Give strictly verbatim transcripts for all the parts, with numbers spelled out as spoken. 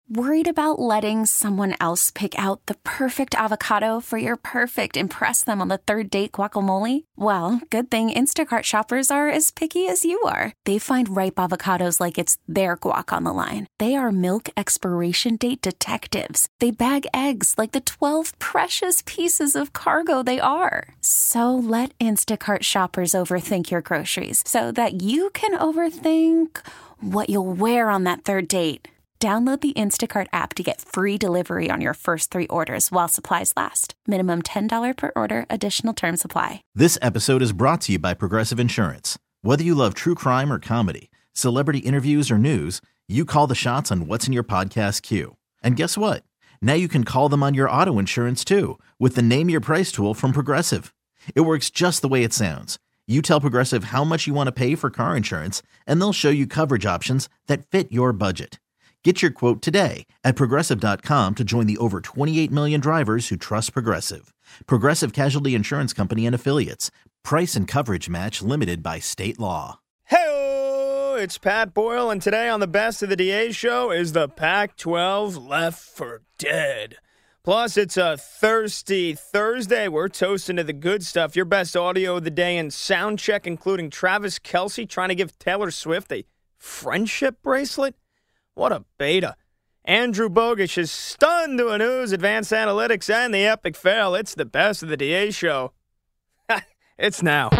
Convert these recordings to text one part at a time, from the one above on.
Worried about letting someone else pick out the perfect avocado for your perfect impress them on the third date guacamole? Well, good thing Instacart shoppers are as picky as you are. They find ripe avocados like it's their guac on the line. They are milk expiration date detectives. They bag eggs like the twelve precious pieces of cargo they are. So let Instacart shoppers overthink your groceries so that you can overthink what you'll wear on that third date. Download the Instacart app to get free delivery on your first three orders while supplies last. Minimum ten dollars per order. Additional terms apply. This episode is brought to you by Progressive Insurance. Whether you love true crime or comedy, celebrity interviews or news, you call the shots on what's in your podcast queue. And guess what? Now you can call them on your auto insurance too with the Name Your Price tool from Progressive. It works just the way it sounds. You tell Progressive how much you want to pay for car insurance, and they'll show you coverage options that fit your budget. Get your quote today at Progressive dot com to join the over twenty-eight million drivers who trust Progressive. Progressive Casualty Insurance Company and Affiliates. Price and coverage match limited by state law. Hey, it's Pat Boyle, and today on the Best of the D A show is the Pac twelve Left for Dead. Plus, it's a thirsty Thursday. We're toasting to the good stuff. Your best audio of the day and sound check, including Travis Kelce trying to give Taylor Swift a friendship bracelet. What a beta. Andrew Bogish is stunned to news, advanced analytics, and the epic fail. It's the Best of the D A show. It's now.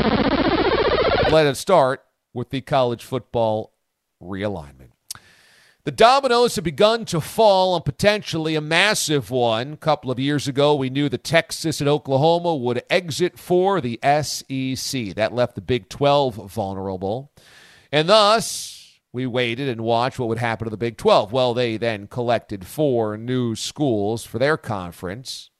Let us start with the college football realignment. The dominoes have begun to fall on potentially a massive one. A couple of years ago, we knew that Texas and Oklahoma would exit for the S E C. That left the Big twelve vulnerable. And thus, we waited and watched what would happen to the Big twelve. Well, they then collected four new schools for their conference.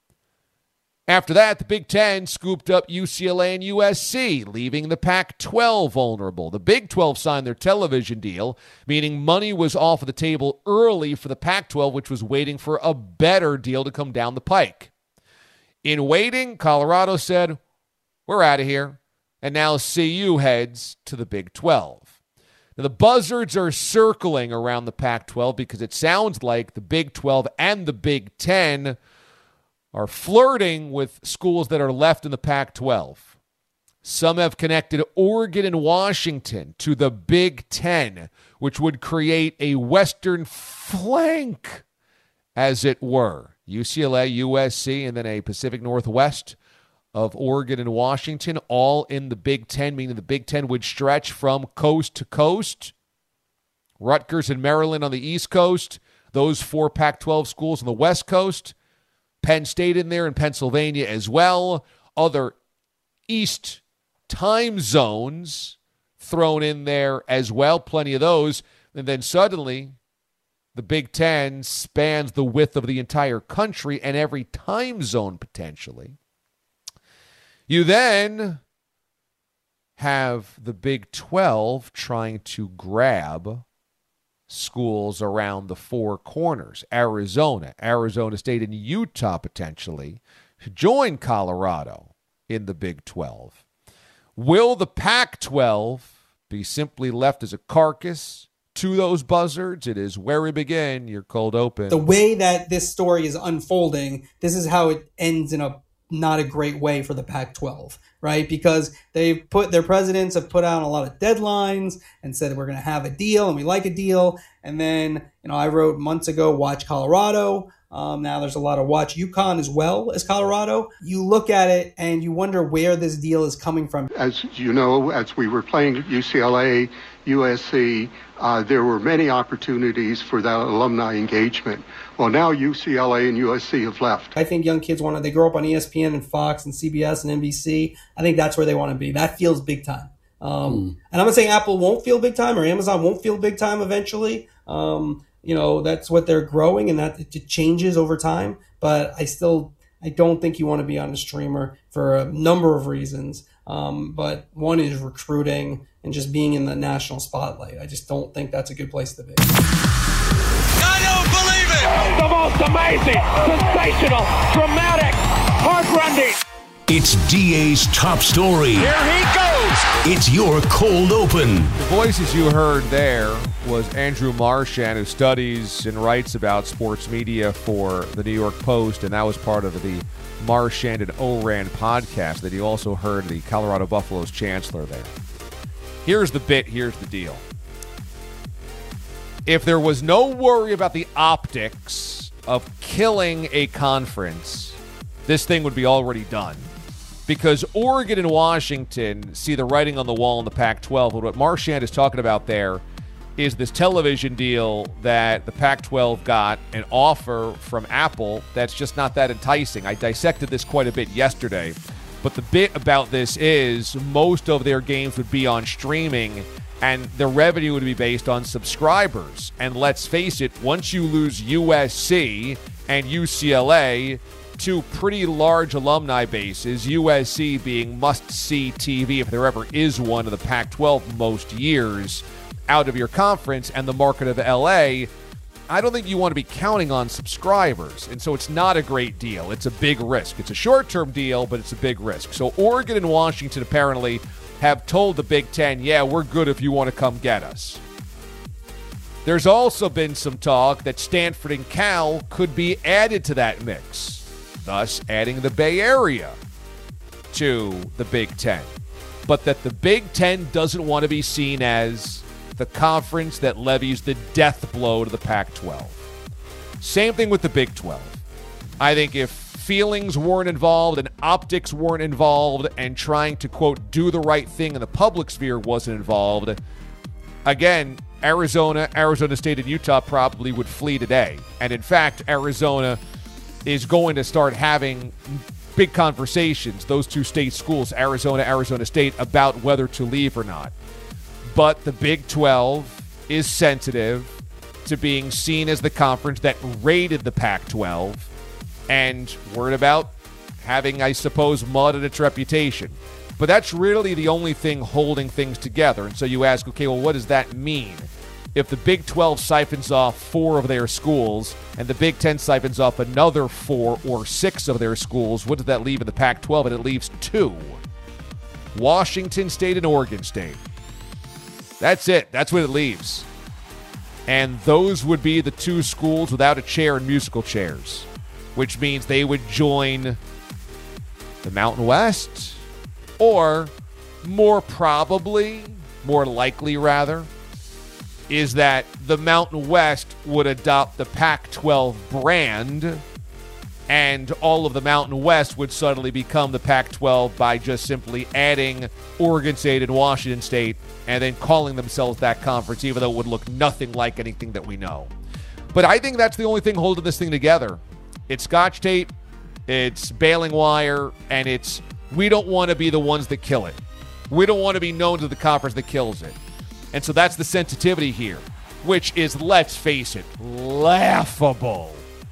After that, the Big Ten scooped up U C L A and U S C, leaving the Pac twelve vulnerable. The Big twelve signed their television deal, meaning money was off of the table early for the Pac twelve, which was waiting for a better deal to come down the pike. In waiting, Colorado said, we're out of here. And now C U heads to the Big twelve. Now, the buzzards are circling around the Pac twelve because it sounds like the Big twelve and the Big Ten are flirting with schools that are left in the Pac twelve. Some have connected Oregon and Washington to the Big Ten, which would create a western flank, as it were. U C L A, U S C, and then a Pacific Northwest of Oregon and Washington, all in the Big Ten, meaning the Big Ten would stretch from coast to coast. Rutgers and Maryland on the East Coast, those four Pac twelve schools on the West Coast, Penn State in there and Pennsylvania as well, other East time zones thrown in there as well, plenty of those, and then suddenly the Big Ten spans the width of the entire country and every time zone potentially. You then have the Big twelve trying to grab schools around the four corners. Arizona, Arizona State, and Utah potentially to join Colorado in the Big twelve. Will the Pac twelve be simply left as a carcass to those buzzards? It is where we begin. Your cold open. The way that this story is unfolding, this is how it ends in a not a great way for the Pac twelve, right? Because they've put, their presidents have put out a lot of deadlines and said we're going to have a deal and we like a deal. And then, you know, I wrote months ago, watch Colorado. Um, now there's a lot of watch UConn as well as Colorado. You look at it and you wonder where this deal is coming from. As you know, as we were playing at U C L A, U S C, uh, there were many opportunities for that alumni engagement. Well, now U C L A and U S C have left. I think young kids want to, they grow up on E S P N and Fox and C B S and N B C. I think that's where they want to be. That feels big time. Um, mm. And I'm not saying Apple won't feel big time or Amazon won't feel big time eventually. Um, you know, that's what they're growing and that it changes over time. But I still, I don't think you want to be on a streamer for a number of reasons. Um, but one is recruiting and just being in the national spotlight. I just don't think that's a good place to be. I don't believe it! The most amazing, sensational, dramatic, heart-rending. It's D A's top story. Here he goes. It's your cold open. The voices you heard there was Andrew Marchand, who studies and writes about sports media for the New York Post, and that was part of the Marchand and Oran podcast that you also heard the Colorado Buffaloes chancellor there. Here's the bit, here's the deal. If there was no worry about the optics of killing a conference, this thing would be already done. Because Oregon and Washington see the writing on the wall in the Pac twelve. But what Marchand is talking about there is this television deal that the Pac twelve got, an offer from Apple that's just not that enticing. I dissected this quite a bit yesterday. But the bit about this is most of their games would be on streaming, and the revenue would be based on subscribers. And let's face it, once you lose U S C and U C L A, two pretty large alumni bases, U S C being must-see T V if there ever is one in the Pac twelve most years, out of your conference, and the market of L A, I don't think you want to be counting on subscribers. And so it's not a great deal. It's a big risk. It's a short-term deal, but it's a big risk. So Oregon and Washington apparently have told the Big Ten, yeah, we're good if you want to come get us. There's also been some talk that Stanford and Cal could be added to that mix, thus adding the Bay Area to the Big Ten. But that the Big Ten doesn't want to be seen as the conference that levies the death blow to the Pac twelve. Same thing with the Big twelve. I think if feelings weren't involved and optics weren't involved and trying to, quote, do the right thing in the public sphere wasn't involved, again, Arizona, Arizona State, and Utah probably would flee today. And in fact, Arizona is going to start having big conversations, those two state schools, Arizona, Arizona State, about whether to leave or not. But the Big twelve is sensitive to being seen as the conference that raided the Pac twelve and worried about having, I suppose, mud in its reputation. But that's really the only thing holding things together. And so you ask, okay, well, what does that mean? If the Big twelve siphons off four of their schools and the Big Ten siphons off another four or six of their schools, what does that leave in the Pac twelve? And it leaves two. Washington State and Oregon State. That's it. That's what it leaves. And those would be the two schools without a chair in musical chairs, which means they would join the Mountain West, or more probably, more likely rather, is that the Mountain West would adopt the Pac twelve brand, and all of the Mountain West would suddenly become the Pac twelve by just simply adding Oregon State and Washington State and then calling themselves that conference, even though it would look nothing like anything that we know. But I think that's the only thing holding this thing together. It's Scotch tape, it's baling wire, and it's we don't want to be the ones that kill it. We don't want to be known to the conference that kills it. And so that's the sensitivity here, which is, let's face it, laughable.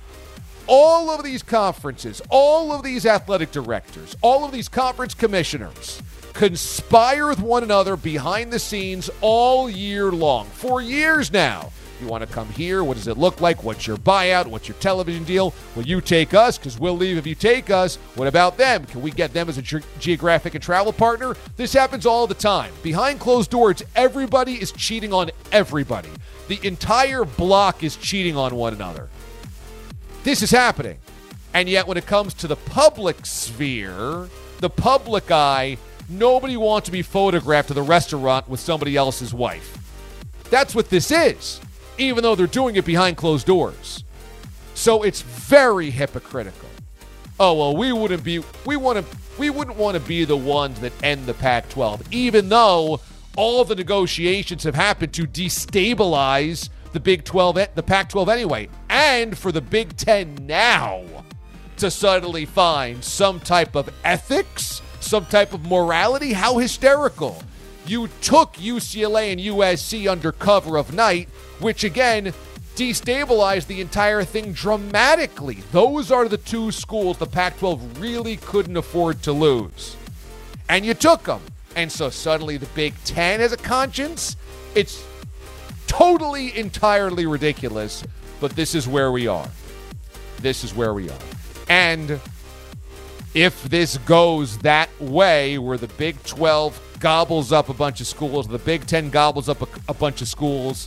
All of these conferences, all of these athletic directors, all of these conference commissioners conspire with one another behind the scenes all year long, for years now. You want to come here? What does it look like? What's your buyout? What's your television deal? Will you take us? Because we'll leave if you take us. What about them? Can we get them as a ge- geographic and travel partner? This happens all the time. Behind closed doors, everybody is cheating on everybody. The entire block is cheating on one another. This is happening. And yet when it comes to the public sphere, the public eye, nobody wants to be photographed at the restaurant with somebody else's wife. That's what this is, even though they're doing it behind closed doors. So it's very hypocritical. Oh, well, we wouldn't be we want to we wouldn't want to be the ones that end the Pac twelve, even though all the negotiations have happened to destabilize the Big twelve, the Pac twelve anyway, and for the Big Ten now to suddenly find some type of ethics, some type of morality. How hysterical. You took U C L A and U S C under cover of night, which again destabilized the entire thing dramatically. Those are the two schools the Pac twelve really couldn't afford to lose. And you took them. And so suddenly the Big Ten has a conscience? It's totally, entirely ridiculous, but this is where we are. This is where we are. And if this goes that way, where the Big twelve gobbles up a bunch of schools, the Big Ten gobbles up a, a bunch of schools,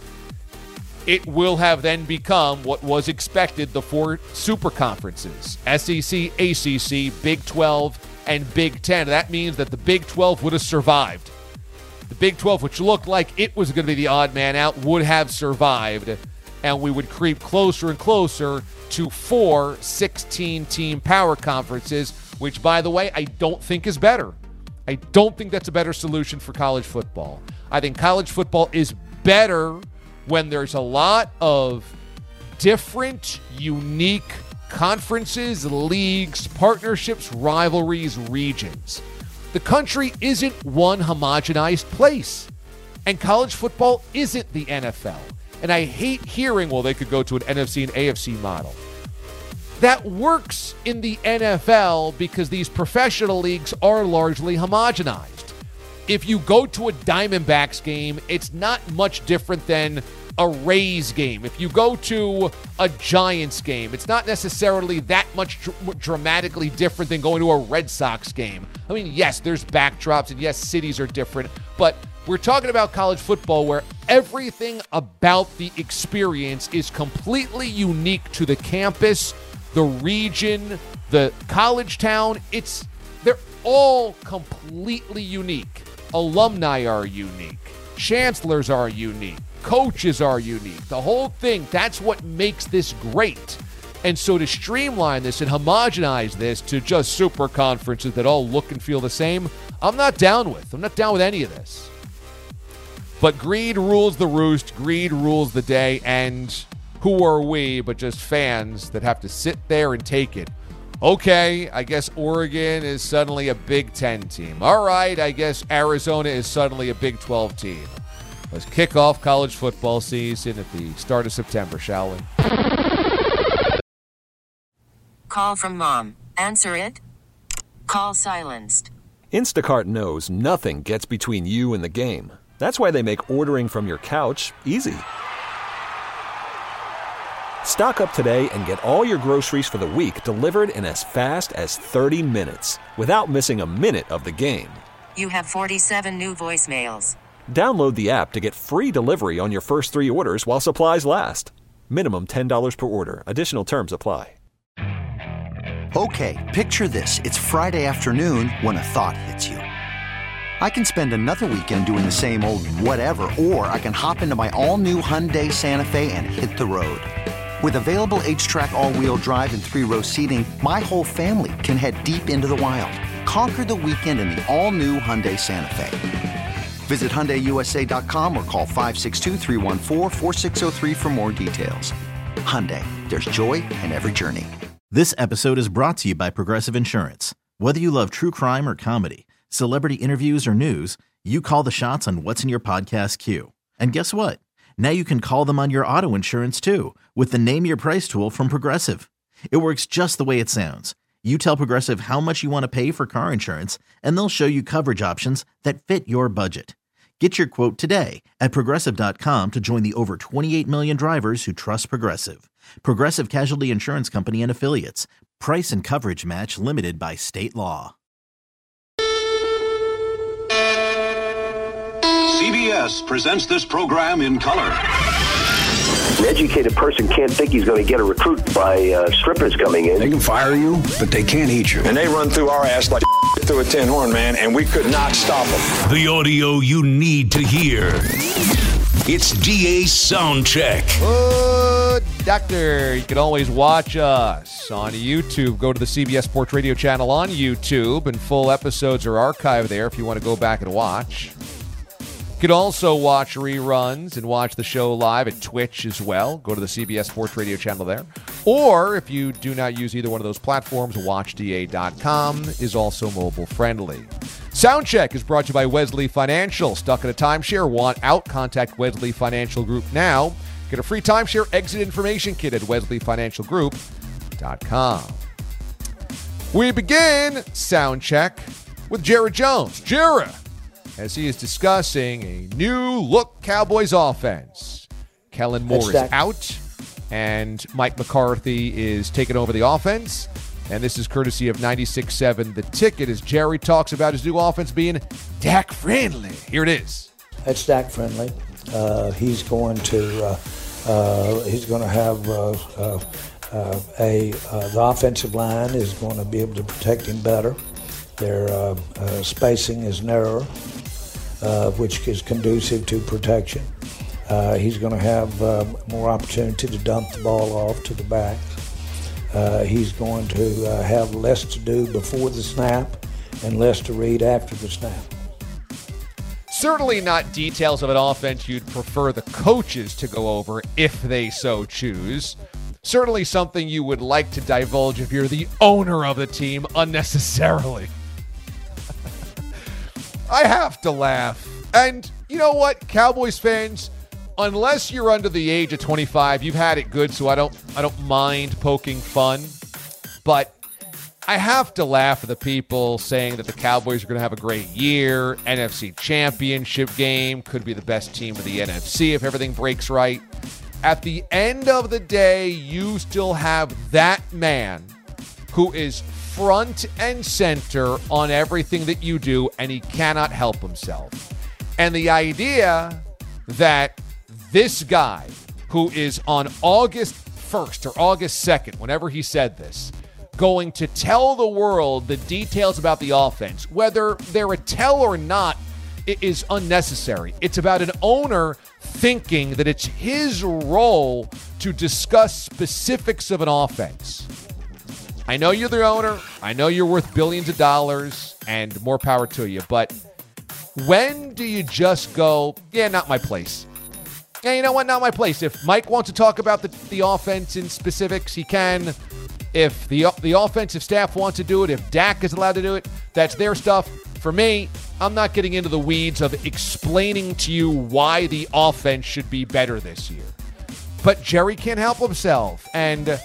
it will have then become what was expected, the four super conferences, S E C, A C C, Big twelve, and Big Ten. That means that the Big twelve would have survived. The Big twelve, which looked like it was going to be the odd man out, would have survived, and we would creep closer and closer to four sixteen-team power conferences, which, by the way, I don't think is better. I don't think that's a better solution for college football. I think college football is better when there's a lot of different, unique conferences, leagues, partnerships, rivalries, regions. The country isn't one homogenized place, and college football isn't the N F L. And I hate hearing, well, they could go to an N F C and A F C model. That works in the N F L because these professional leagues are largely homogenized. If you go to a Diamondbacks game, it's not much different than a Rays game. If you go to a Giants game, it's not necessarily that much dr- dramatically different than going to a Red Sox game. I mean, yes, there's backdrops, and yes, cities are different, but we're talking about college football where everything about the experience is completely unique to the campus, the region, the college town. It's they're all completely unique. Alumni are unique. Chancellors are unique. Coaches are unique. The whole thing, that's what makes this great. And so to streamline this and homogenize this to just super conferences that all look and feel the same, I'm not down with. I'm not down with any of this. But greed rules the roost. Greed rules the day. And who are we but just fans that have to sit there and take it? Okay, I guess Oregon is suddenly a Big Ten team. All right, I guess Arizona is suddenly a Big twelve team. Let's kick off college football season at the start of September, shall we? Call from mom. Answer it. Call silenced. Instacart knows nothing gets between you and the game. That's why they make ordering from your couch easy. Stock up today and get all your groceries for the week delivered in as fast as thirty minutes without missing a minute of the game. You have forty-seven new voicemails. Download the app to get free delivery on your first three orders while supplies last. Minimum ten dollars per order. Additional terms apply. Okay, picture this. It's Friday afternoon when a thought hits you. I can spend another weekend doing the same old whatever, or I can hop into my all-new Hyundai Santa Fe and hit the road. With available H-Track all-wheel drive and three-row seating, my whole family can head deep into the wild. Conquer the weekend in the all-new Hyundai Santa Fe. Visit Hyundai U S A dot com or call five six two, three one four, four six zero three for more details. Hyundai, there's joy in every journey. This episode is brought to you by Progressive Insurance. Whether you love true crime or comedy, celebrity interviews or news, you call the shots on what's in your podcast queue. And guess what? Now you can call them on your auto insurance too with the Name Your Price tool from Progressive. It works just the way it sounds. You tell Progressive how much you want to pay for car insurance, and they'll show you coverage options that fit your budget. Get your quote today at Progressive dot com to join the over twenty-eight million drivers who trust Progressive. Progressive Casualty Insurance Company and Affiliates. Price and coverage match limited by state law. C B S presents this program in color. An educated person can't think he's going to get a recruit by uh, strippers coming in. They can fire you, but they can't eat you. And they run through our ass like through a tin horn, man, and we could not stop them. The audio you need to hear. It's D A's Soundcheck. Good doctor. You can always watch us on YouTube. Go to the C B S Sports Radio channel on YouTube, and full episodes are archived there if you want to go back and watch. You can also watch reruns and watch the show live at Twitch as well. Go to the C B S Sports Radio channel there. Or if you do not use either one of those platforms, watch D A dot com is also mobile friendly. Soundcheck is brought to you by Wesley Financial. Stuck in a timeshare? Want out? Contact Wesley Financial Group now. Get a free timeshare exit information kit at wesley financial group dot com. We begin Soundcheck with Jared Jones. Jared! As he is discussing a new look Cowboys offense. Kellen Moore is out, and Mike McCarthy is taking over the offense. And this is courtesy of ninety-six point seven The Ticket as Jerry talks about his new offense being Dak friendly. Here it is. It's Dak friendly. Uh, he's going to uh, uh, he's going to have uh, uh, uh, a uh, the offensive line is going to be able to protect him better. Their uh, uh, spacing is narrower, uh, which is conducive to protection. Uh, he's going to have uh, more opportunity to dump the ball off to the back. Uh, he's going to uh, have less to do before the snap and less to read after the snap. Certainly not details of an offense you'd prefer the coaches to go over if they so choose. Certainly something you would like to divulge if you're the owner of the team unnecessarily. I have to laugh. And you know what, Cowboys fans, unless you're under the age of twenty-five, you've had it good, so I don't I don't mind poking fun. But I have to laugh at the people saying that the Cowboys are going to have a great year. N F C Championship game, could be the best team of the N F C if everything breaks right. At the end of the day, you still have that man who is front and center on everything that you do, and he cannot help himself. And the idea that this guy, who is on August first or August second, whenever he said this, going to tell the world the details about the offense, whether they're a tell or not, it is unnecessary. It's about an owner thinking that it's his role to discuss specifics of an offense. I know you're the owner. I know you're worth billions of dollars, and more power to you. But when do you just go, yeah, not my place? Yeah, you know what? Not my place. If Mike wants to talk about the, the offense in specifics, he can. If the the offensive staff wants to do it, if Dak is allowed to do it, that's their stuff. For me, I'm not getting into the weeds of explaining to you why the offense should be better this year. But Jerry can't help himself. And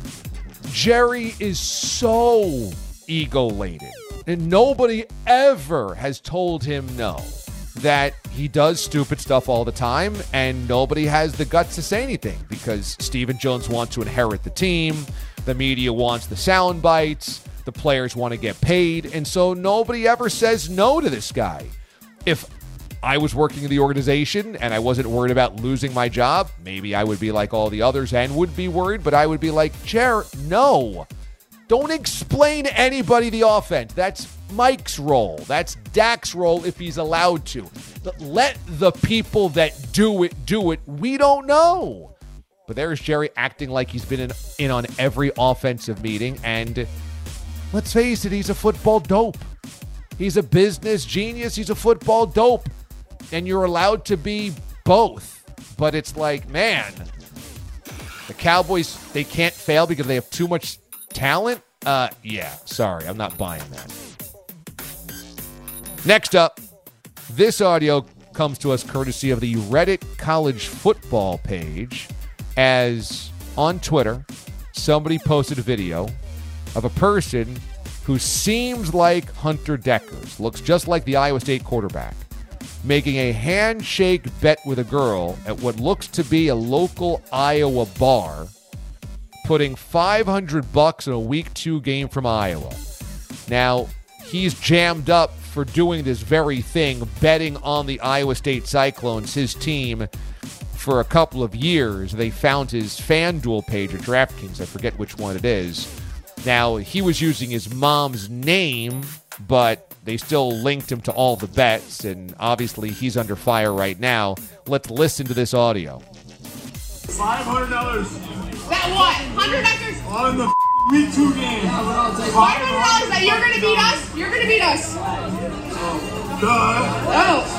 Jerry is so ego-laden. And nobody ever has told him no. That he does stupid stuff all the time, and nobody has the guts to say anything because Stephen Jones wants to inherit the team, the media wants the sound bites, the players want to get paid, and so nobody ever says no to this guy. If I was working in the organization and I wasn't worried about losing my job, maybe I would be like all the others and would be worried, but I would be like, Chair, no. Don't explain to anybody the offense. That's Mike's role. That's Dak's role if he's allowed to. Let the people that do it do it. We don't know. But there's Jerry acting like he's been in, in on every offensive meeting. And let's face it, he's a football dope. He's a business genius. He's a football dope. And you're allowed to be both. But it's like, man, the Cowboys, they can't fail because they have too much talent? Uh, yeah, sorry, I'm not buying that. Next up, this audio comes to us courtesy of the Reddit college football page, as on Twitter, somebody posted a video of a person who seems like Hunter Dekkers, looks just like the Iowa State quarterback, making a handshake bet with a girl at what looks to be a local Iowa bar, putting five hundred bucks in a week two game from Iowa. Now, he's jammed up for doing this very thing, betting on the Iowa State Cyclones, his team, for a couple of years. They found his FanDuel page or DraftKings, I forget which one it is. Now, he was using his mom's name, but they still linked him to all the bets, and obviously he's under fire right now. Let's listen to this audio. five hundred dollars. That what? one hundred acres? On the week two game. five hundred dollars that you're going to beat us? You're going to beat us. Duh. Oh.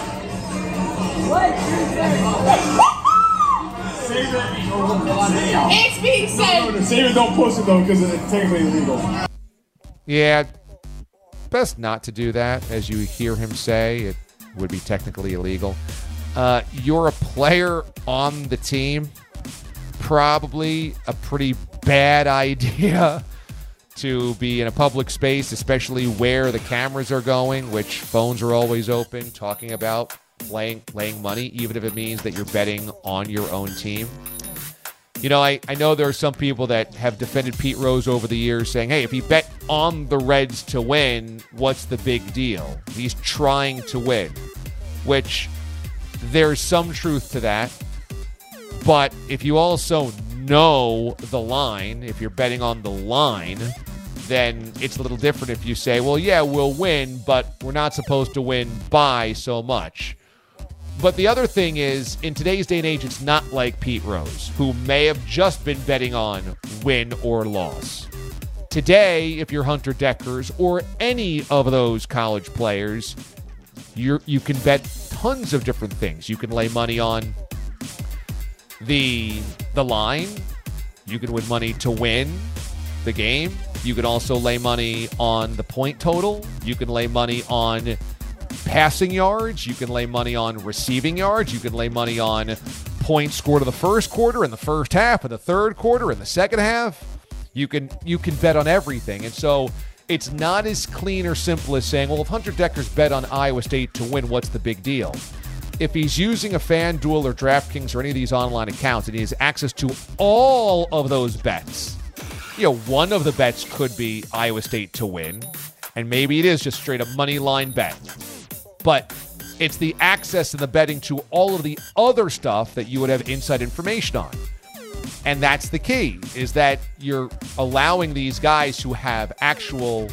Save it. It's being said. No, no, save it, don't post it though, because it's technically illegal. Yeah, best not to do that. As you hear him say, it would be technically illegal. Uh, you're a player on the team. Probably a pretty bad idea to be in a public space, especially where the cameras are going, which phones are always open, talking about playing, laying money, even if it means that you're betting on your own team. You know, I, I know there are some people that have defended Pete Rose over the years saying, hey, if he bet on the Reds to win, what's the big deal? He's trying to win, which there's some truth to that. But if you also know the line, if you're betting on the line, then it's a little different if you say, well, yeah, we'll win, but we're not supposed to win by so much. But the other thing is, in today's day and age, it's not like Pete Rose, who may have just been betting on win or loss. Today, if you're Hunter Dekkers or any of those college players, you're, you can bet tons of different things. You can lay money on the, the line. You can win money to win the game. You can also lay money on the point total. You can lay money on passing yards. You can lay money on receiving yards. You can lay money on points scored in the first quarter, in the first half, in the third quarter, in the second half. You can you can bet on everything. And so it's not as clean or simple as saying, well, if Hunter Dekkers bet on Iowa State to win, what's the big deal? If he's using a FanDuel or DraftKings or any of these online accounts and he has access to all of those bets, you know, one of the bets could be Iowa State to win, and maybe it is just straight up money line bet. But it's the access and the betting to all of the other stuff that you would have inside information on. And that's the key, is that you're allowing these guys who have actual,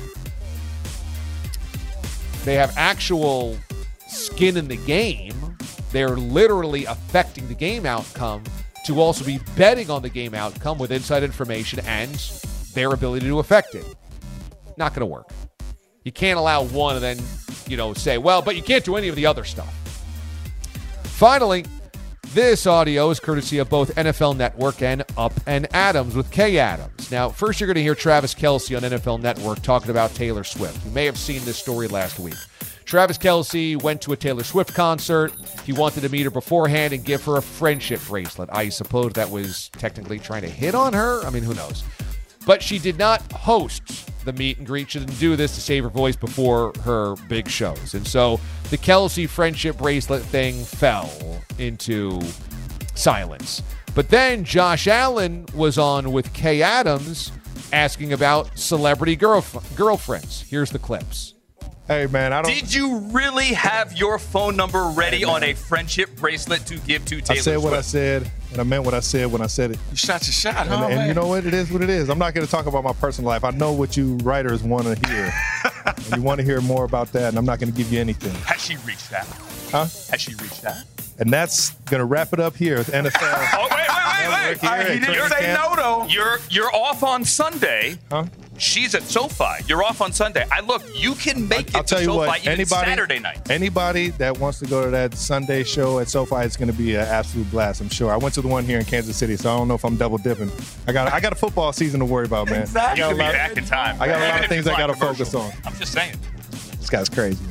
they have actual skin in the game. They're literally affecting the game outcome to also be betting on the game outcome with inside information and their ability to affect it. Not going to work. You can't allow one and then, you know, say, well, but you can't do any of the other stuff. Finally, this audio is courtesy of both N F L Network and Up and Adams with Kay Adams. Now, first you're going to hear Travis Kelce on N F L Network talking about Taylor Swift. You may have seen this story last week. Travis Kelce went to a Taylor Swift concert. He wanted to meet her beforehand and give her a friendship bracelet. I suppose that was technically trying to hit on her. I mean, who knows? But she did not host the meet and greet. She didn't do this to save her voice before her big shows. And so the Kelce friendship bracelet thing fell into silence. But then Josh Allen was on with Kay Adams asking about celebrity girlf- girlfriends. Here's the clips. Hey, man, I don't... Did you really have your phone number ready hey, on a friendship bracelet to give to Taylor I said Swift? what I said, and I meant what I said when I said it. You shot your shot, and, huh, And man? you know what? It is what it is. I'm not going to talk about my personal life. I know what you writers want to hear. And you want to hear more about that, and I'm not going to give you anything. Has she reached that? Huh? Has she reached that? And that's going to wrap it up here with N F L. Oh, wait, wait, wait, wait. Right, he didn't say camp. no, though. You're, you're off on Sunday. Huh? She's at SoFi. You're off on Sunday. I look, you can make I'll it tell to you SoFi what, even anybody, Saturday night. Anybody that wants to go to that Sunday show at SoFi, it's going to be an absolute blast, I'm sure. I went to the one here in Kansas City, so I don't know if I'm double dipping. I got I got a football season to worry about, man. Exactly. I You got could a lot, be back in time. I got a lot Even of things I got to commercial. focus on. I'm just saying. This guy's crazy.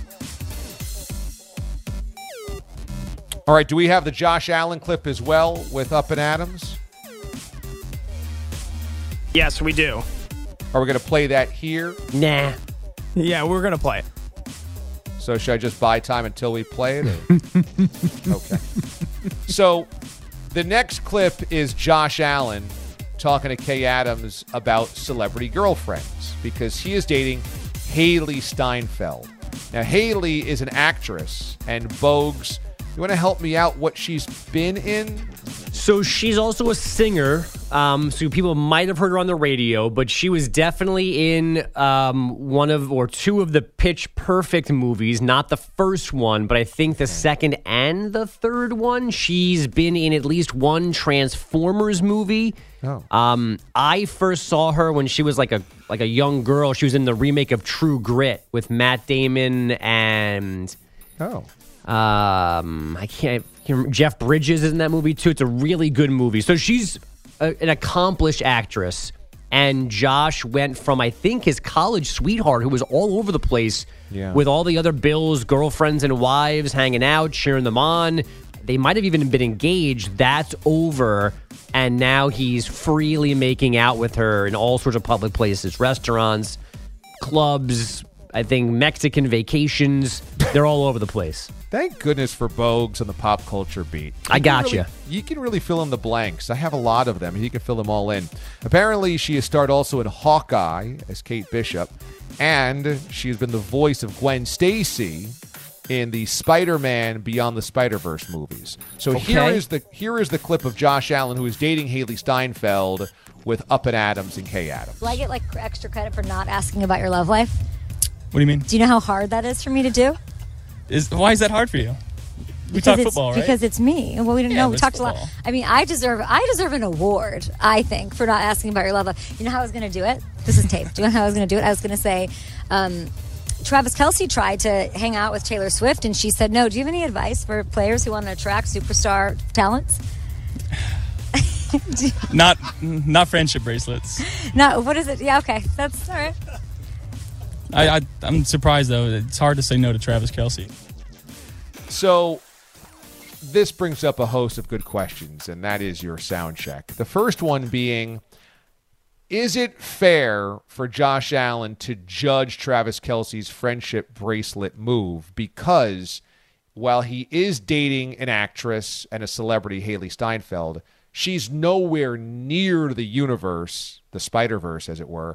All right, do we have the Josh Allen clip as well with Up and Adams? Yes, we do. Are we going to play that here? Nah. Yeah, we're going to play it. So should I just buy time until we play it? Or? Okay. So the next clip is Josh Allen talking to Kay Adams about celebrity girlfriends because he is dating Haley Steinfeld. Now, Haley is an actress, and Bogues, you want to help me out what she's been in? So she's also a singer, um, so people might have heard her on the radio, but she was definitely in um, one of or two of the Pitch Perfect movies, not the first one, but I think the second and the third one. She's been in at least one Transformers movie. Oh. Um, I first saw her when she was like a like a young girl. She was in the remake of True Grit with Matt Damon and oh, um, I can't. Jeff Bridges is in that movie, too. It's a really good movie. So she's a, an accomplished actress. And Josh went from, I think, his college sweetheart, who was all over the place yeah. with all the other Bills' girlfriends and wives hanging out, cheering them on. They might have even been engaged. That's over. And now he's freely making out with her in all sorts of public places, restaurants, clubs, I think Mexican vacations. They're all over the place. Thank goodness for Bogues on the pop culture beat. I got really, you. You can really fill in the blanks. I have a lot of them. You can fill them all in. Apparently, she has starred also in Hawkeye as Kate Bishop, and she has been the voice of Gwen Stacy in the Spider-Man Beyond the Spider-Verse movies. So Okay. here is the here is the clip of Josh Allen, who is dating Haley Steinfeld with Up and Adams and Kay Adams. Do I get like extra credit for not asking about your love life? What do you mean? Do you know how hard that is for me to do? Is why is that hard for you? We Because talk it's, football, right? Because it's me. Well, we didn't Yeah, know. but We it's talked a lot. football. I mean, I deserve. I deserve an award. I think for not asking about your love life. You know how I was going to do it? This is taped. Do you know how I was going to do it? I was going to say, um, Travis Kelce tried to hang out with Taylor Swift, and she said no. Do you have any advice for players who want to attract superstar talents? not not friendship bracelets. No. What is it? Yeah. Okay. That's all right. I, I I'm surprised though. It's hard to say no to Travis Kelce. So this brings up a host of good questions, and that is your sound check. The first one being, is it fair for Josh Allen to judge Travis Kelce's friendship bracelet move? Because while he is dating an actress and a celebrity, Haley Steinfeld, she's nowhere near the universe, the Spider-Verse, as it were,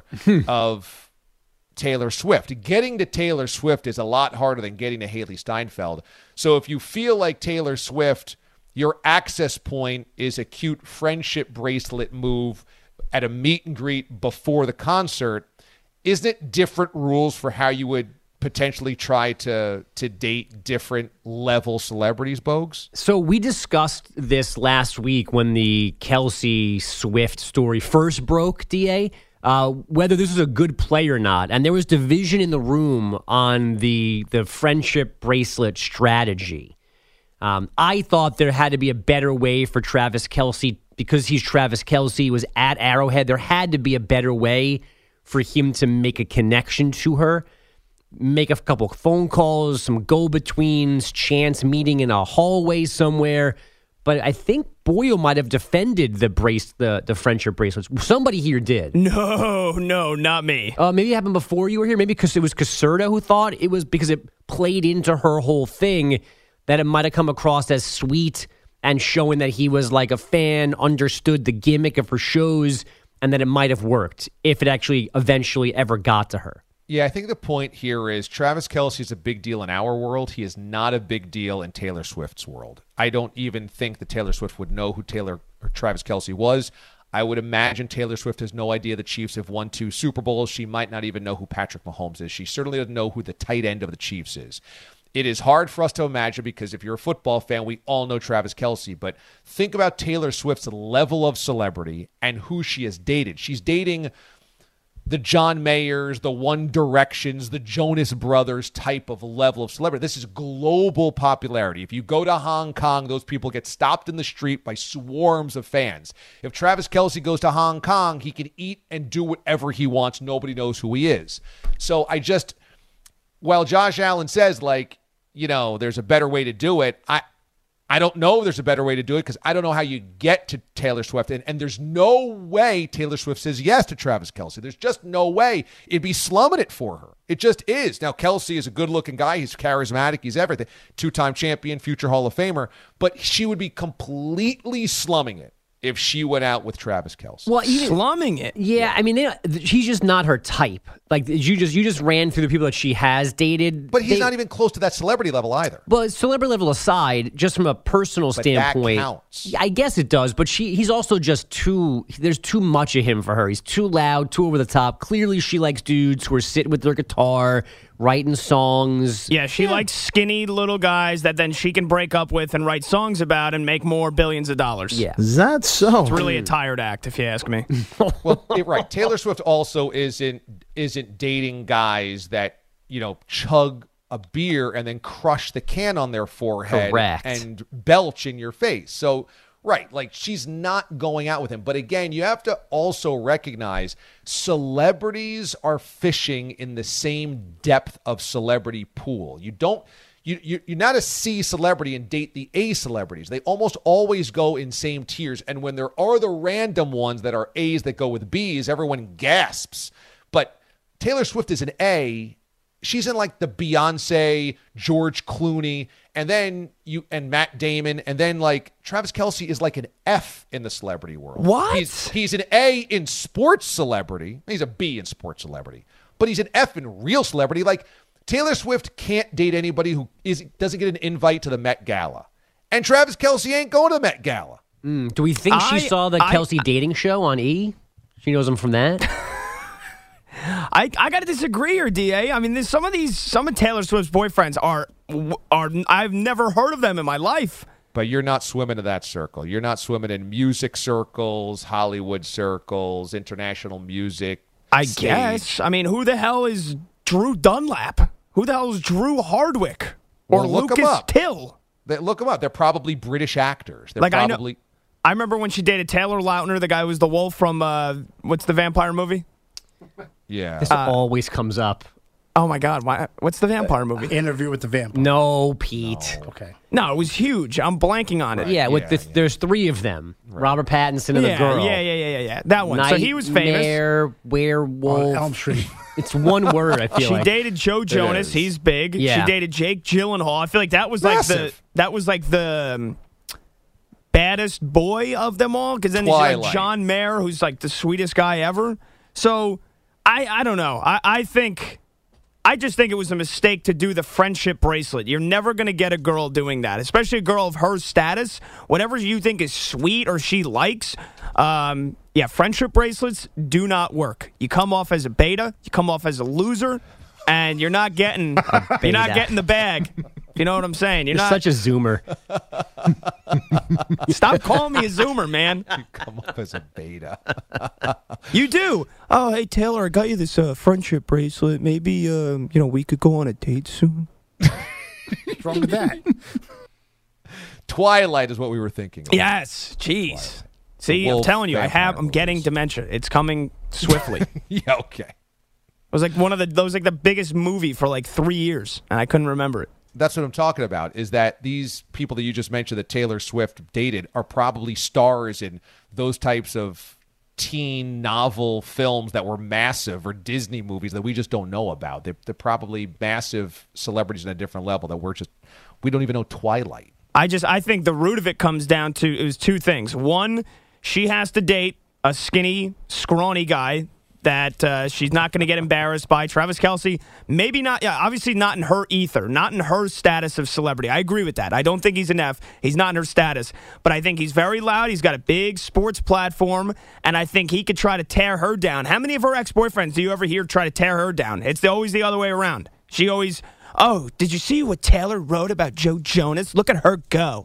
of Taylor Swift. Getting to Taylor Swift is a lot harder than getting to Haley Steinfeld. So if you feel like Taylor Swift, your access point is a cute friendship bracelet move at a meet and greet before the concert, isn't it different rules for how you would potentially try to to date different level celebrities, Bogues? So we discussed this last week when the Kelce Swift story first broke, D A, uh, whether this was a good play or not. And there was division in the room on the the friendship bracelet strategy. Um, I thought there had to be a better way for Travis Kelce, because he's Travis Kelce, was at Arrowhead. There had to be a better way for him to make a connection to her, make a couple phone calls, some go-betweens, chance meeting in a hallway somewhere. But I think Boyle might have defended the brace, the, the friendship bracelets. Somebody here did. No, no, not me. Uh, maybe it happened before you were here. Maybe because it was Caserta who thought it was because it played into her whole thing that it might have come across as sweet and showing that he was like a fan, understood the gimmick of her shows, and that it might have worked if it actually eventually ever got to her. Yeah, I think the point here is Travis Kelce is a big deal in our world. He is not a big deal in Taylor Swift's world. I don't even think that Taylor Swift would know who Taylor or Travis Kelce was. I would imagine Taylor Swift has no idea the Chiefs have won two Super Bowls. She might not even know who Patrick Mahomes is. She certainly doesn't know who the tight end of the Chiefs is. It is hard for us to imagine because if you're a football fan, we all know Travis Kelce. But think about Taylor Swift's level of celebrity and who she has dated. She's dating the John Mayers, the One Directions, the Jonas Brothers type of level of celebrity. This is global popularity. If you go to Hong Kong, those people get stopped in the street by swarms of fans. If Travis Kelce goes to Hong Kong, he can eat and do whatever he wants. Nobody knows who he is. So I just, while Josh Allen says, like, you know, there's a better way to do it, I I don't know if there's a better way to do it because I don't know how you get to Taylor Swift. And, and there's no way Taylor Swift says yes to Travis Kelce. There's just no way. It'd be slumming it for her. It just is. Now, Kelce is a good-looking guy. He's charismatic. He's everything. Two-time champion, future Hall of Famer. But she would be completely slumming it if she went out with Travis Kelce. Well, even, slumming it. Yeah, I mean, they, she's just not her type. Like you just you just ran through the people that she has dated. But he's they, not even close to that celebrity level either. But celebrity level aside, just from a personal but standpoint, that counts. I guess it does. But she he's also just too. There's too much of him for her. He's too loud, too over the top. Clearly, she likes dudes who are sitting with their guitar, writing songs. Yeah, she yeah. likes skinny little guys that then she can break up with and write songs about and make more billions of dollars. Yeah. Is that so? It's really a tired act, if you ask me. Well, it, right. Taylor Swift also isn't isn't dating guys that, you know, chug a beer and then crush the can on their forehead Correct. and belch in your face. So, right, like she's not going out with him. But again, you have to also recognize celebrities are fishing in the same depth of celebrity pool. You don't you, you you're not a C celebrity and date the A celebrities. They almost always go in same tiers. And when there are the random ones that are A's that go with B's, everyone gasps. But Taylor Swift is an A she's in like the Beyonce, George Clooney, and then you and Matt Damon, and then like Travis Kelce is like an F in the celebrity world. What? He's, he's an A in sports celebrity. He's a B in sports celebrity, but he's an F in real celebrity. Like Taylor Swift can't date anybody who is doesn't get an invite to the Met Gala, and Travis Kelce ain't going to the Met Gala. Mm, do we think I, she saw the I, Kelce I, dating show on E? She knows him from that. I, I got to disagree here, D A. I mean, there's some of these, some of Taylor Swift's boyfriends are, are I've never heard of them in my life. But you're not swimming in that circle. You're not swimming in music circles, Hollywood circles, international music. I stage. guess. I mean, who the hell is Drew Dunlap? Who the hell is Drew Hardwick? Or well, look Lucas 'em up. Till? They, look them up. They're probably British actors. They're like probably. I know. I remember when she dated Taylor Lautner, the guy who was the wolf from uh, what's the vampire movie? Yeah. This Uh, always comes up. Oh my God! Why, what's the vampire movie? Interview with the Vampire. No, Pete. No. Okay. No, it was huge. I'm blanking on it. Right. Yeah, with Yeah, the, yeah. there's three of them. Right. Robert Pattinson and yeah, the girl. Yeah, yeah, yeah, yeah, yeah. That one. So he was famous. Nightmare, werewolf. On Elm Street. It's one word, I feel She like. dated Joe Jonas. is. He's big. Yeah. She dated Jake Gyllenhaal. I feel like that was like the Massive. that was like the um, baddest boy of them all. Because then there's like Twilight. John Mayer, who's like the sweetest guy ever. So I I don't know. I I think. I just think it was a mistake to do the friendship bracelet. You're never going to get a girl doing that, especially a girl of her status. Whatever you think is sweet or she likes, um, yeah, friendship bracelets do not work. You come off as a beta, you come off as a loser, and you're not getting you're not getting the bag. You know what I'm saying? You're, You're not such a zoomer. Stop calling me a zoomer, man. You come up as a beta. You do. Oh, hey Taylor, I got you this uh, friendship bracelet. Maybe um, you know we could go on a date soon. What's wrong with that? Twilight is what we were thinking of. Yes. Jeez. See, The I'm wolf telling you, I vampire have. I'm getting movies. dementia. It's coming swiftly. It Yeah, okay. was like one of the. That was like the biggest movie for like three years, and I couldn't remember it. That's what I'm talking about, is that these people that you just mentioned that Taylor Swift dated are probably stars in those types of teen novel films that were massive, or Disney movies that we just don't know about. They're, they're probably massive celebrities on a different level that we're just, we don't even know Twilight. I just I think the root of it comes down to is two things. One, she has to date a skinny, scrawny guy that uh, she's not going to get embarrassed by. Travis Kelce, maybe not. Yeah, obviously not in her ether, not in her status of celebrity. I agree with that. I don't think he's an F. He's not in her status, but I think he's very loud. He's got a big sports platform, and I think he could try to tear her down. How many of her ex-boyfriends do you ever hear try to tear her down? It's always the other way around. She always, oh, did you see what Taylor wrote about Joe Jonas? Look at her go.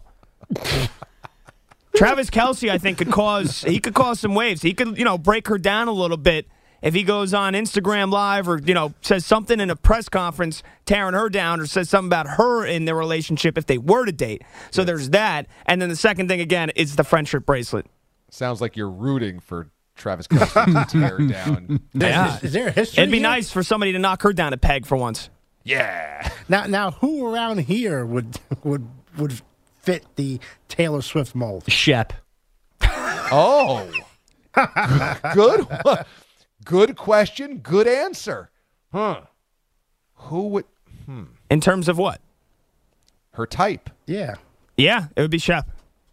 Travis Kelce, I think, could cause he could cause some waves. He could, you know, break her down a little bit if he goes on Instagram Live or, you know, says something in a press conference tearing her down, or says something about her in their relationship if they were to date. So yes. There's that. And then the second thing, again, is the friendship bracelet. Sounds like you're rooting for Travis Kelce to tear down. Yeah. Is, is there a history? It'd be here? nice for somebody to knock her down a peg for once. Yeah. Now, now, who around here would would would fit the Taylor Swift mold? Shep. Oh. Good. Good question. Good answer. Huh. Who would... Hmm. In terms of what? Her type. Yeah. Yeah, it would be Shep.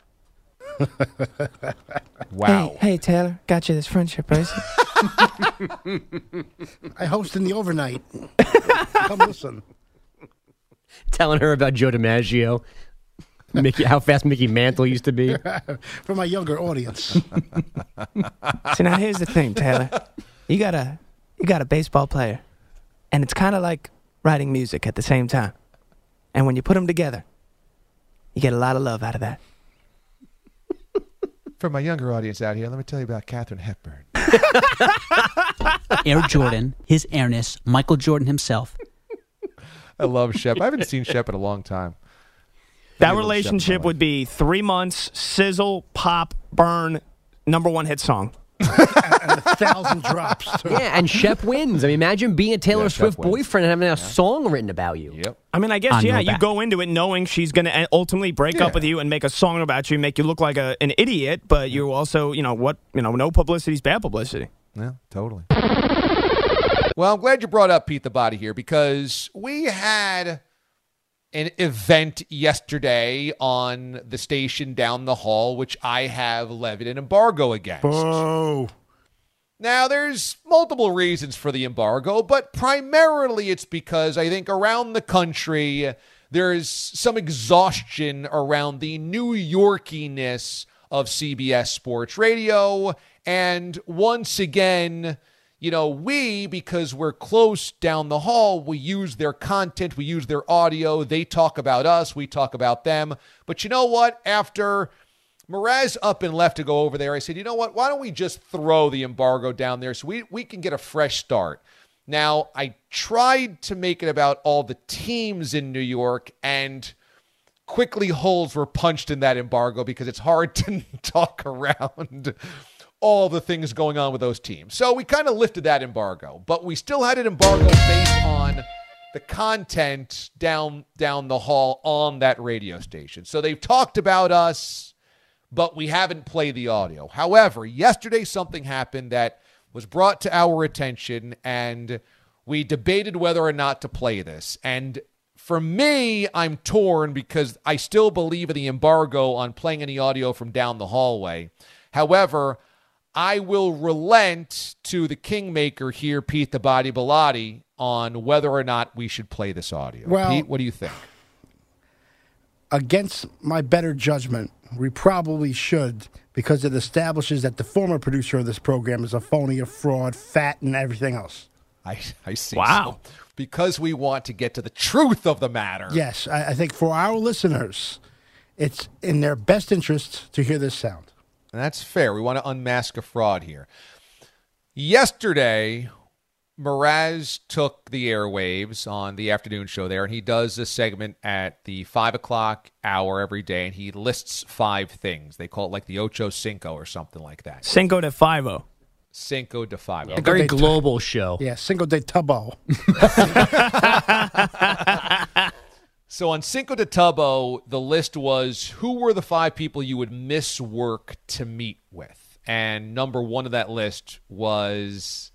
Wow. Hey, hey, Taylor, got you this friendship bracelet. I host in the overnight. Come listen. Telling her about Joe DiMaggio. Mickey, how fast Mickey Mantle used to be. For my younger audience. See, now here's the thing, Taylor. You got a you got a baseball player, and it's kind of like writing music at the same time. And when you put them together, you get a lot of love out of that. For my younger audience out here, let me tell you about Katharine Hepburn. Air Jordan, his airness, Michael Jordan himself. I love Shep. I haven't seen Shep in a long time. That relationship would be three months, sizzle, pop, burn, number one hit song. And a thousand drops. Too. Yeah, and Shep wins. I mean, imagine being a Taylor Yeah, Swift Shep wins. boyfriend and having a Yeah. song written about you. Yep. I mean, I guess, On yeah, your you back. go into it knowing she's going to ultimately break Yeah. up with you and make a song about you, make you look like a, an idiot, but you also, you know, what, you know, no publicity is bad publicity. Yeah, totally. Well, I'm glad you brought up Pete the Body here because we had an event yesterday on the station down the hall, which I have levied an embargo against. Oh. Now, there's multiple reasons for the embargo, but primarily it's because I think around the country there's some exhaustion around the New Yorkiness of C B S Sports Radio. And once again, you know, we, because we're close down the hall, we use their content, we use their audio. They talk about us, we talk about them. But you know what? After Mraz up and left to go over there, I said, you know what? Why don't we just throw the embargo down there so we, we can get a fresh start? Now, I tried to make it about all the teams in New York, and quickly holes were punched in that embargo because it's hard to talk around all the things going on with those teams. So we kind of lifted that embargo, but we still had an embargo based on the content down, down the hall on that radio station. So they've talked about us, but we haven't played the audio. However, yesterday something happened that was brought to our attention, and we debated whether or not to play this. And for me, I'm torn because I still believe in the embargo on playing any audio from down the hallway. However, I will relent to the kingmaker here, Pete the Body Bilotti, on whether or not we should play this audio. Well, Pete, what do you think? Against my better judgment, we probably should, because it establishes that the former producer of this program is a phony, a fraud, fat, and everything else. I, I see. Wow. So, because we want to get to the truth of the matter. Yes, I, I think for our listeners, it's in their best interest to hear this sound. And that's fair. We want to unmask a fraud here. Yesterday, Mraz took the airwaves on the afternoon show there, and he does a segment at the five o'clock hour every day, and he lists five things. They call it like the Ocho Cinco or something like that. Cinco de Five-O. Cinco de Five-O. A very global show. Yeah, Cinco de Tubbo. So on Cinco de Tubbo, the list was who were the five people you would miss work to meet with. And number one of that list was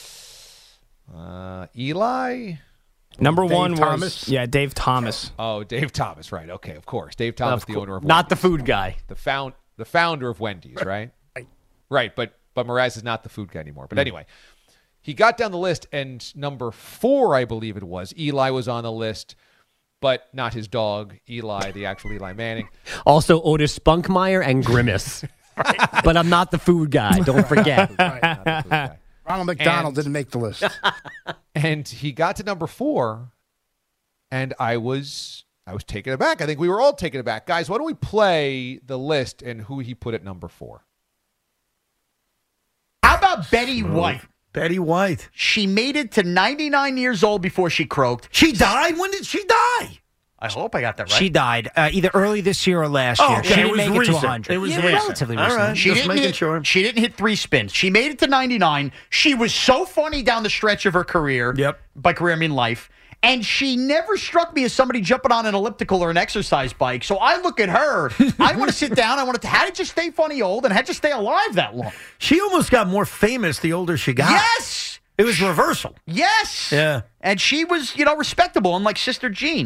uh, Eli? Number Dave one Thomas? was, yeah, Dave Thomas. Oh, Dave Thomas, right. Okay, of course. Dave Thomas, Of the course. owner of Not the Wendy's. food guy. The, found, the founder of Wendy's, right? Right. Right, but, but Mraz is not the food guy anymore. But anyway, he got down the list, and number four, I believe it was, Eli was on the list. But not his dog, Eli, the actual Eli Manning. Also, Otis Spunkmeyer and Grimace. Right. But I'm not the food guy. Don't forget. Right, not the food guy. Ronald McDonald And- didn't make the list. And he got to number four, and I was I was taken aback. I think we were all taken aback. Guys, why don't we play the list and who he put at number four? How about Betty White? Betty White. She made it to ninety-nine years old before she croaked. She died? When did she die? I hope I got that right. She died uh, either early this year or last Oh, year. okay. She It didn't was make it to recent. one hundred. It was yeah, recent. relatively All recent. right. She didn't hit, She didn't hit three spins. She made it to ninety-nine. She was so funny down the stretch of her career. Yep. By career, I mean life. And she never struck me as somebody jumping on an elliptical or an exercise bike. So I look at her. I want to sit down. I want to. How did you stay funny old? And how did you stay alive that long? She almost got more famous the older she got. Yes. It was reversal. Yes. Yeah. And she was, you know, respectable, unlike Sister Jean.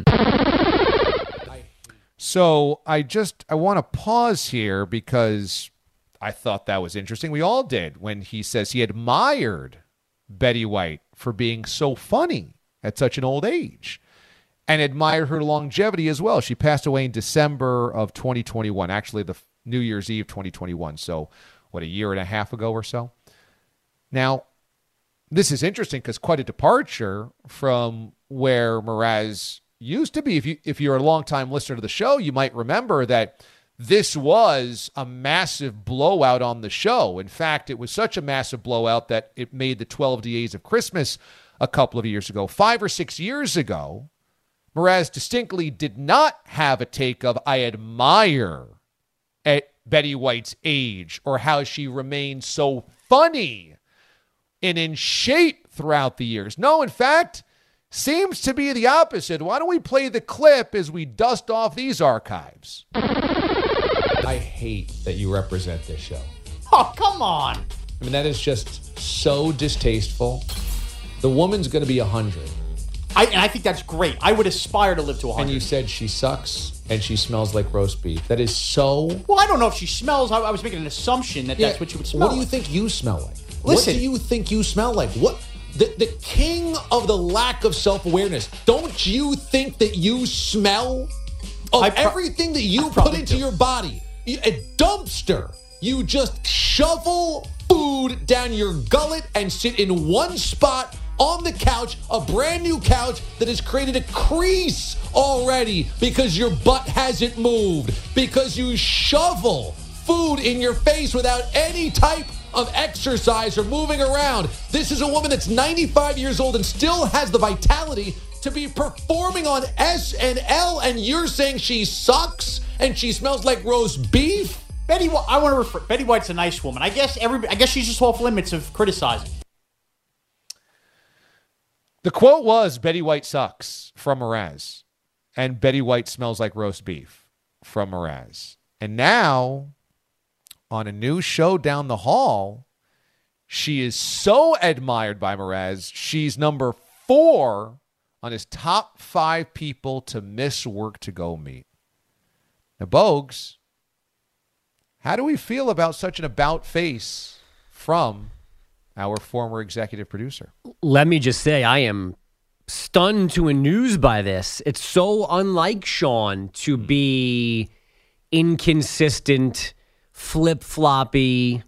So I just I want to pause here because I thought that was interesting. We all did when he says he admired Betty White for being so funny at such an old age and admired her longevity as well. She passed away in December of twenty twenty-one, actually the New Year's Eve twenty twenty-one. So what, a year and a half ago or so? Now, this is interesting because quite a departure from where Mraz used to be. If you if you're a longtime listener to the show, you might remember that this was a massive blowout on the show. In fact, it was such a massive blowout that it made the twelve Days of Christmas a couple of years ago. Five or six years ago, Mraz distinctly did not have a take of, I admire at Betty White's age or how she remained so funny and in shape throughout the years. No, in fact, seems to be the opposite. Why don't we play the clip as we dust off these archives? I hate that you represent this show. Oh, come on. I mean, that is just so distasteful. The woman's going to be one hundred. I, and I think that's great. I would aspire to live to one hundred. And you said she sucks and she smells like roast beef. That is so... Well, I don't know if she smells. I, I was making an assumption that Yeah, that's what she would smell What do you like. think you smell like? Listen. What do you think you smell like? What the, the king of the lack of self-awareness. Don't you think that you smell of I pro- everything that you I put probably into do. your body? You- A dumpster. You just shovel food down your gullet and sit in one spot on the couch, a brand new couch that has created a crease already because your butt hasn't moved, because you shovel food in your face without any type of exercise or moving around. This is a woman that's ninety-five years old and still has the vitality to be performing on S N L, and you're saying she sucks and she smells like roast beef? Betty, Wh- I want to refer. Betty White's a nice woman. I guess every. I guess she's just off limits of criticizing. The quote was, Betty White sucks, from Mraz. And Betty White smells like roast beef, from Mraz. And now, on a new show down the hall, she is so admired by Mraz, she's number four on his top five people to miss work to go meet. Now, Bogues, how do we feel about such an about face from our former executive producer? Let me just say, I am stunned to amused by this. It's so unlike Sean to be inconsistent, flip-floppy,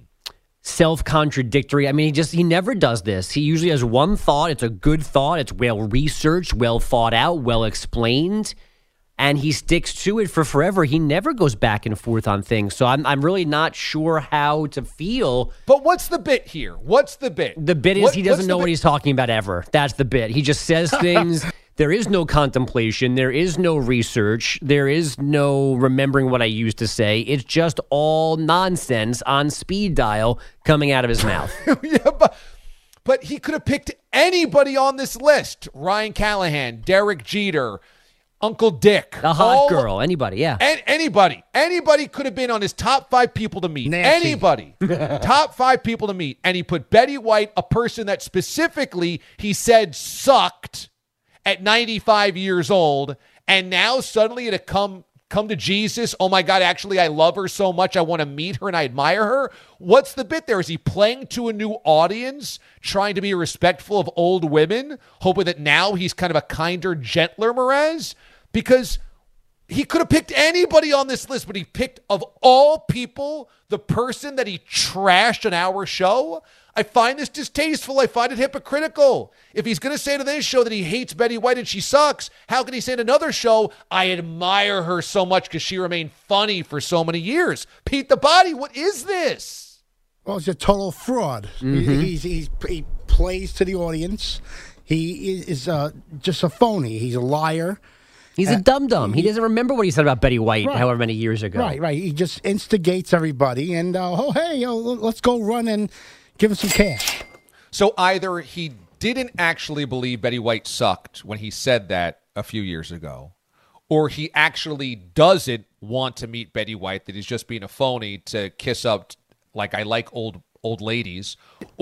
self-contradictory. I mean, he just, he never does this. He usually has one thought. It's a good thought. It's well-researched, well thought out, well explained. And he sticks to it for forever. He never goes back and forth on things. So I'm I'm really not sure how to feel. But what's the bit here? What's the bit? The bit is What- he doesn't what's know the what bit? he's talking about ever. That's the bit. He just says things. There is no contemplation. There is no research. There is no remembering what I used to say. It's just all nonsense on speed dial coming out of his mouth. yeah, but, but he could have picked anybody on this list. Ryan Callahan, Derek Jeter, Uncle Dick. A hot all- girl. Anybody, yeah. And anybody. Anybody could have been on his top five people to meet. Nancy. Anybody. Top five people to meet. And he put Betty White, a person that specifically he said sucked at ninety-five years old. And now suddenly it had come come to Jesus. Oh my God, actually I love her so much. I want to meet her and I admire her. What's the bit there? Is he playing to a new audience, trying to be respectful of old women, hoping that now he's kind of a kinder, gentler Mraz? Because he could have picked anybody on this list, but he picked, of all people, the person that he trashed on our show. I find this distasteful. I find it hypocritical. If he's going to say to this show that he hates Betty White and she sucks, how can he say in another show, I admire her so much because she remained funny for so many years? Pete the Body, what is this? Well, it's a total fraud. Mhm. He, he's, he's, he plays to the audience. He is, is uh, just a phony. He's a liar. He's a dum-dum. He doesn't remember what he said about Betty White Right. however many years ago. Right, right. He just instigates everybody, and uh, oh, hey, yo, let's go run and give him some cash. So either he didn't actually believe Betty White sucked when he said that a few years ago, or he actually doesn't want to meet Betty White, that he's just being a phony to kiss up like I like old old ladies,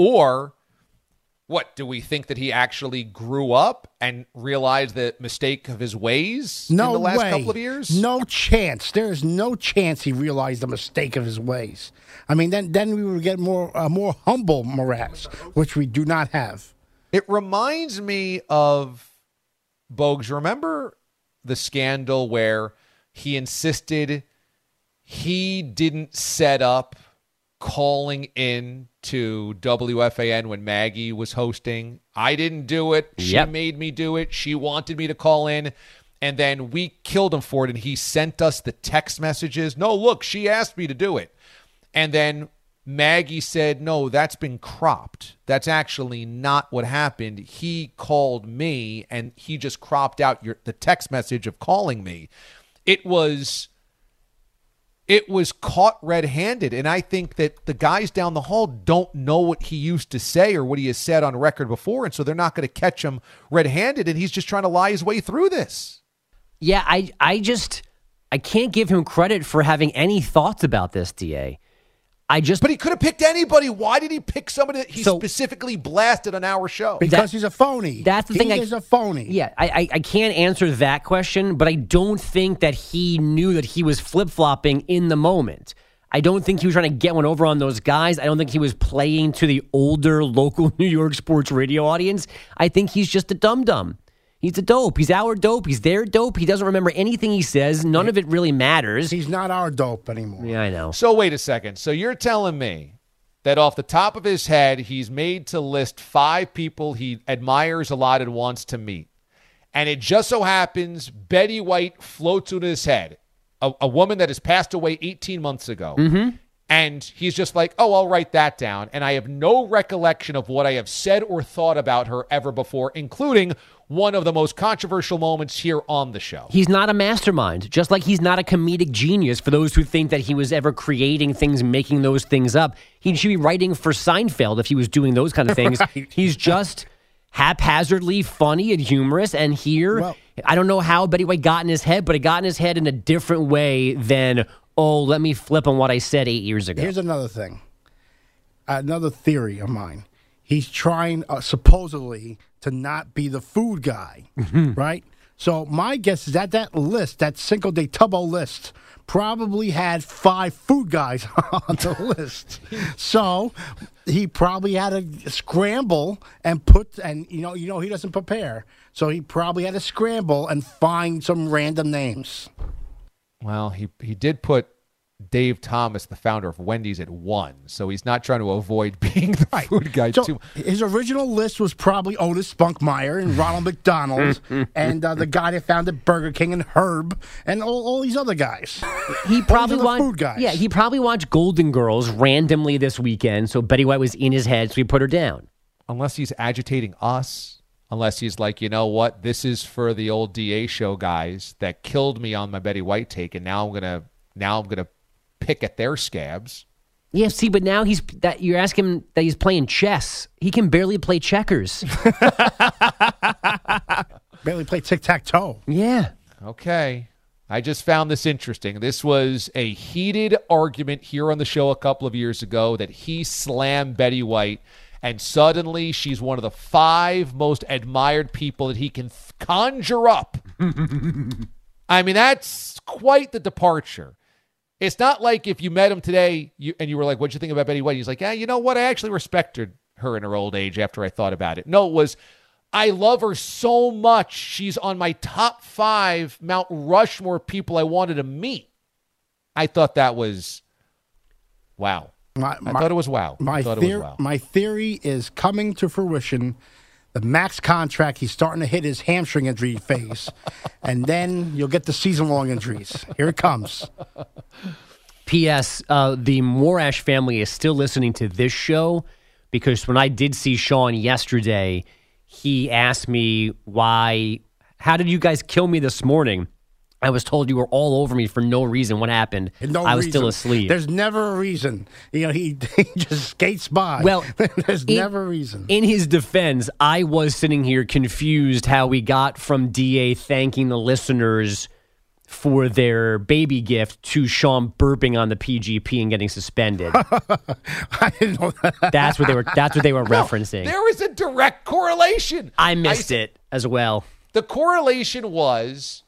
or what, do we think that he actually grew up and realized the mistake of his ways No in the last way. couple of years? No chance. There is no chance he realized the mistake of his ways. I mean, then then we would get more uh, more humble Mraz, which we do not have. It reminds me of, Bogues, remember the scandal where he insisted he didn't set up calling in to W F A N when Maggie was hosting? I didn't do it. She Yep. made me do it. She wanted me to call in. And then we killed him for it, and he sent us the text messages. No, look, she asked me to do it. And then Maggie said, no, that's been cropped. That's actually not what happened. He called me, and he just cropped out your the text message of calling me. It was... It was caught red-handed, and I think that the guys down the hall don't know what he used to say or what he has said on record before, and so they're not going to catch him red-handed, and he's just trying to lie his way through this. Yeah, I, I just, I can't give him credit for having any thoughts about this, D A. I just, but he could have picked anybody. Why did he pick somebody that he So- specifically blasted on our show? Because he's a phony. That's the he thing. I- is a phony. Yeah, I, I I can't answer that question, but I don't think that he knew that he was flip flopping in the moment. I don't think he was trying to get one over on those guys. I don't think he was playing to the older local New York sports radio audience. I think he's just a dum dum. He's a dope. He's our dope. He's their dope. He doesn't remember anything he says. None of it really matters. He's not our dope anymore. Yeah, I know. So wait a second. So you're telling me that off the top of his head, he's made to list five people he admires a lot and wants to meet. And it just so happens Betty White floats in his head, a, a woman that has passed away eighteen months ago. Mm-hmm. And he's just like, oh, I'll write that down. And I have no recollection of what I have said or thought about her ever before, including one of the most controversial moments here on the show. He's not a mastermind, just like he's not a comedic genius for those who think that he was ever creating things, making those things up. He should be writing for Seinfeld if he was doing those kind of things. Right. He's just haphazardly funny and humorous. And here, Well- I don't know how Betty White got in his head, but it got in his head in a different way than, oh, let me flip on what I said eight years ago. Here's another thing, another theory of mine. He's trying uh, supposedly to not be the food guy, right? So my guess is that that list, that Cinco de Tubbo list, probably had five food guys on the list. So he probably had to scramble and put, and you know, you know, he doesn't prepare. So he probably had to scramble and find some random names. Well, he he did put Dave Thomas, the founder of Wendy's, at one, so he's not trying to avoid being the food guy So too. his original list was probably Otis Spunkmeyer and Ronald McDonald and uh, the guy that founded Burger King and Herb and all, all these other guys. He probably Those are the watched, food guys. Yeah, he probably watched Golden Girls randomly this weekend, so Betty White was in his head, so he put her down. Unless he's agitating us, unless he's like, you know what, this is for the old D A show guys that killed me on my Betty White take, and now I'm gonna now I'm gonna pick at their scabs. Yeah, see, but now he's that you're asking him that he's playing chess. He can barely play checkers. Barely play tic-tac-toe. Yeah. Okay. I just found this interesting. This was a heated argument here on the show a couple of years ago that he slammed Betty White, and suddenly she's one of the five most admired people that he can th- conjure up. I mean, that's quite the departure. It's not like if you met him today you, and you were like, what'd you think about Betty White? He's like, yeah, you know what? I actually respected her in her old age after I thought about it. No, it was, I love her so much. She's on my top five Mount Rushmore people I wanted to meet. I thought that was, wow. My, I my- thought it was wow. My, I thought theor- it was wow. my theory is coming to fruition. The max contract, he's starting to hit his hamstring injury phase. And then you'll get the season-long injuries. Here it comes. P S. Uh, the Morash family is still listening to this show because when I did see Sean yesterday, he asked me why, how did you guys kill me this morning? I was told you were all over me for no reason. What happened? No I was reason. still asleep. There's never a reason. You know, he, he just skates by. Well, there's in- never a reason. In his defense, I was sitting here confused how we got from D A thanking the listeners for their baby gift to Sean burping on the P G P and getting suspended. I didn't know that. That's what they were. That's what they were No, referencing. there is a direct correlation. I missed I- it as well. The correlation was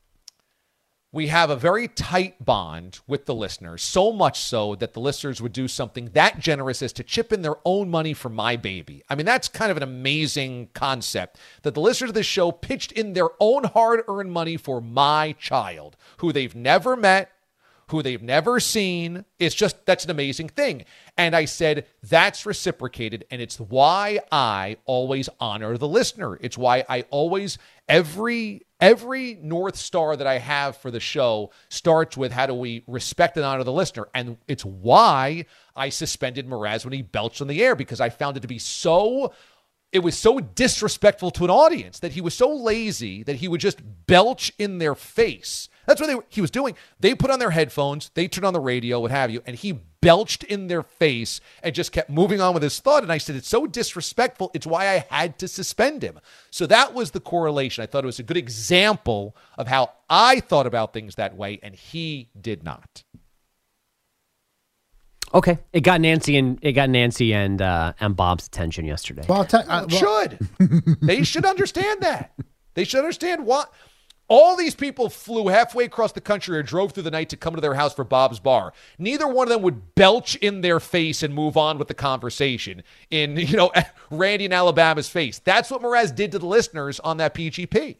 we have a very tight bond with the listeners, so much so that the listeners would do something that generous as to chip in their own money for my baby. I mean, that's kind of an amazing concept that the listeners of this show pitched in their own hard-earned money for my child, who they've never met, who they've never seen. It's just, that's an amazing thing. And I said, that's reciprocated, and it's why I always honor the listener. It's why I always, every every North Star that I have for the show starts with how do we respect and honor the listener. And it's why I suspended Mraz when he belched on the air, because I found it to be so, it was so disrespectful to an audience that he was so lazy that he would just belch in their face. That's what they were, he was doing. They put on their headphones, they turned on the radio, what have you, and he belched in their face and just kept moving on with his thought. And I said, it's so disrespectful. It's why I had to suspend him. So that was the correlation. I thought it was a good example of how I thought about things that way, and he did not. Okay, it got Nancy and it got Nancy and uh, and Bob's attention yesterday. Well, I'll tell- uh, well- should. They should understand that. They should understand what. All these people flew halfway across the country or drove through the night to come to their house for Bob's Bar. Neither one of them would belch in their face and move on with the conversation in, you know, Randy in Alabama's face. That's what Mraz did to the listeners on that P G P.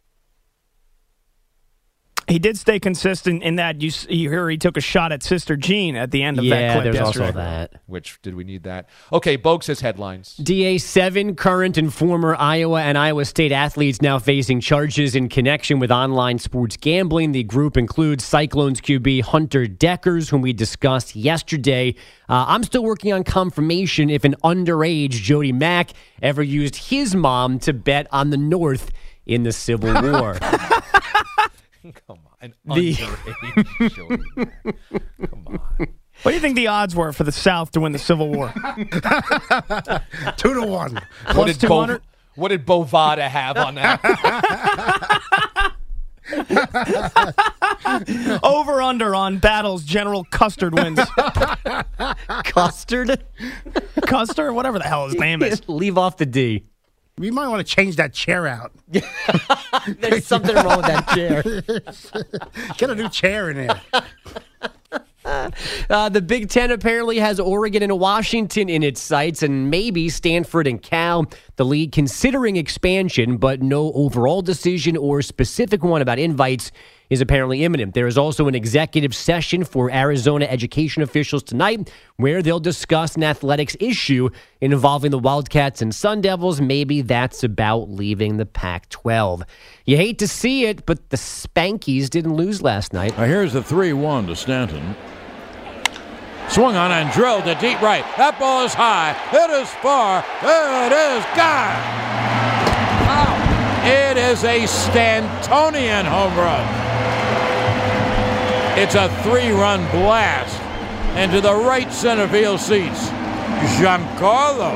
He did stay consistent in that you, you hear he took a shot at Sister Jean at the end of yeah, that clip there's yesterday. also that. Which, did we need that? Okay, Bogue says headlines. D A seven current and former Iowa and Iowa State athletes now facing charges in connection with online sports gambling. The group includes Cyclones Q B Hunter Deckers, whom we discussed yesterday. Uh, I'm still working on confirmation if an underage Jody Mack ever used his mom to bet on the North in the Civil War. Come on. An The- underage Jody Mack. Come on. What do you think the odds were for the South to win the Civil War? Two to one. What Plus did, two Bo- hundred? what did Bovada have on that? Over under on battles. General Custard wins. Custard? Custard, whatever the hell his name is. Leave off the D. We might want to change that chair out. There's something wrong with that chair. Get a new chair in there. Uh, the Big Ten apparently has Oregon and Washington in its sights, and maybe Stanford and Cal. The league considering expansion, but no overall decision or specific one about invites is apparently imminent. There is also an executive session for Arizona education officials tonight where they'll discuss an athletics issue involving the Wildcats and Sun Devils. Maybe that's about leaving the Pac twelve. You hate to see it, but the Spankies didn't lose last night. Now here's the three one to Stanton. Swung on and drilled to deep right. That ball is high. It is far. It is gone. Wow. It is a Stantonian home run. It's a three-run blast into the right center field seats. Giancarlo.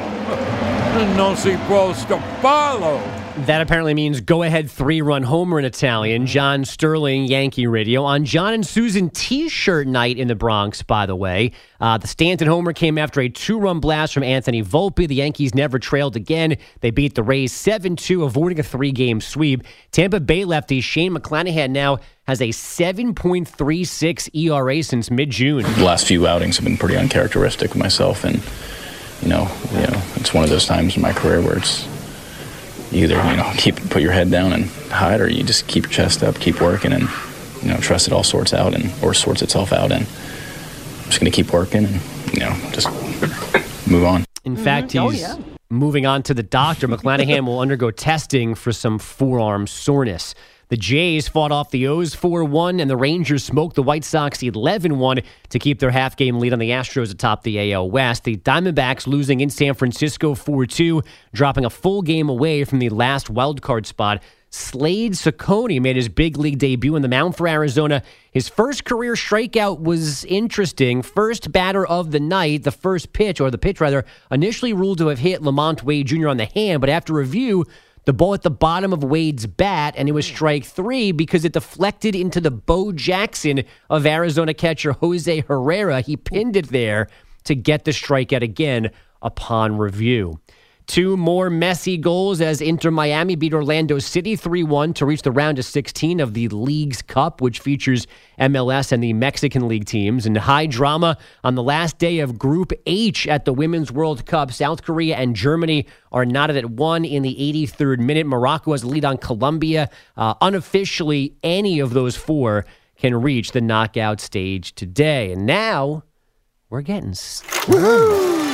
Non si può stopparlo. That apparently means go-ahead three-run homer in Italian. John Sterling, Yankee Radio. On John and Susan T-shirt night in the Bronx, by the way. Uh, the Stanton homer came after a two-run blast from Anthony Volpe. The Yankees never trailed again. They beat the Rays seven two, avoiding a three-game sweep. Tampa Bay lefty Shane McClanahan now has a seven point three six E R A since mid-June. The last few outings have been pretty uncharacteristic of myself, and, you know, you know, it's one of those times in my career where it's you either, you know, keep put your head down and hide, or you just keep your chest up, keep working, and, you know, trust it all sorts out and or sorts itself out. And I'm just going to keep working and, you know, just move on. In fact, he's Oh, yeah. moving on to the doctor. McClanahan will undergo testing for some forearm soreness. The Jays fought off the O's four one, and the Rangers smoked the White Sox eleven one to keep their half-game lead on the Astros atop the A L West. The Diamondbacks losing in San Francisco four two, dropping a full game away from the last wildcard spot. Slade Ciccone made his big league debut on the mound for Arizona. His first career strikeout was interesting. First batter of the night, the first pitch, or the pitch rather, initially ruled to have hit Lamont Wade Junior on the hand, but after review, the ball at the bottom of Wade's bat, and it was strike three because it deflected into the Bo Jackson of Arizona catcher Jose Herrera. He pinned it there to get the strikeout again upon review. Two more messy goals as Inter Miami beat Orlando City three one to reach the round of sixteen of the League's Cup, which features M L S and the Mexican League teams. And high drama on the last day of Group H at the Women's World Cup. South Korea and Germany are knotted at one in the eighty-third minute. Morocco has a lead on Colombia. Uh, unofficially, any of those four can reach the knockout stage today. And now we're getting started.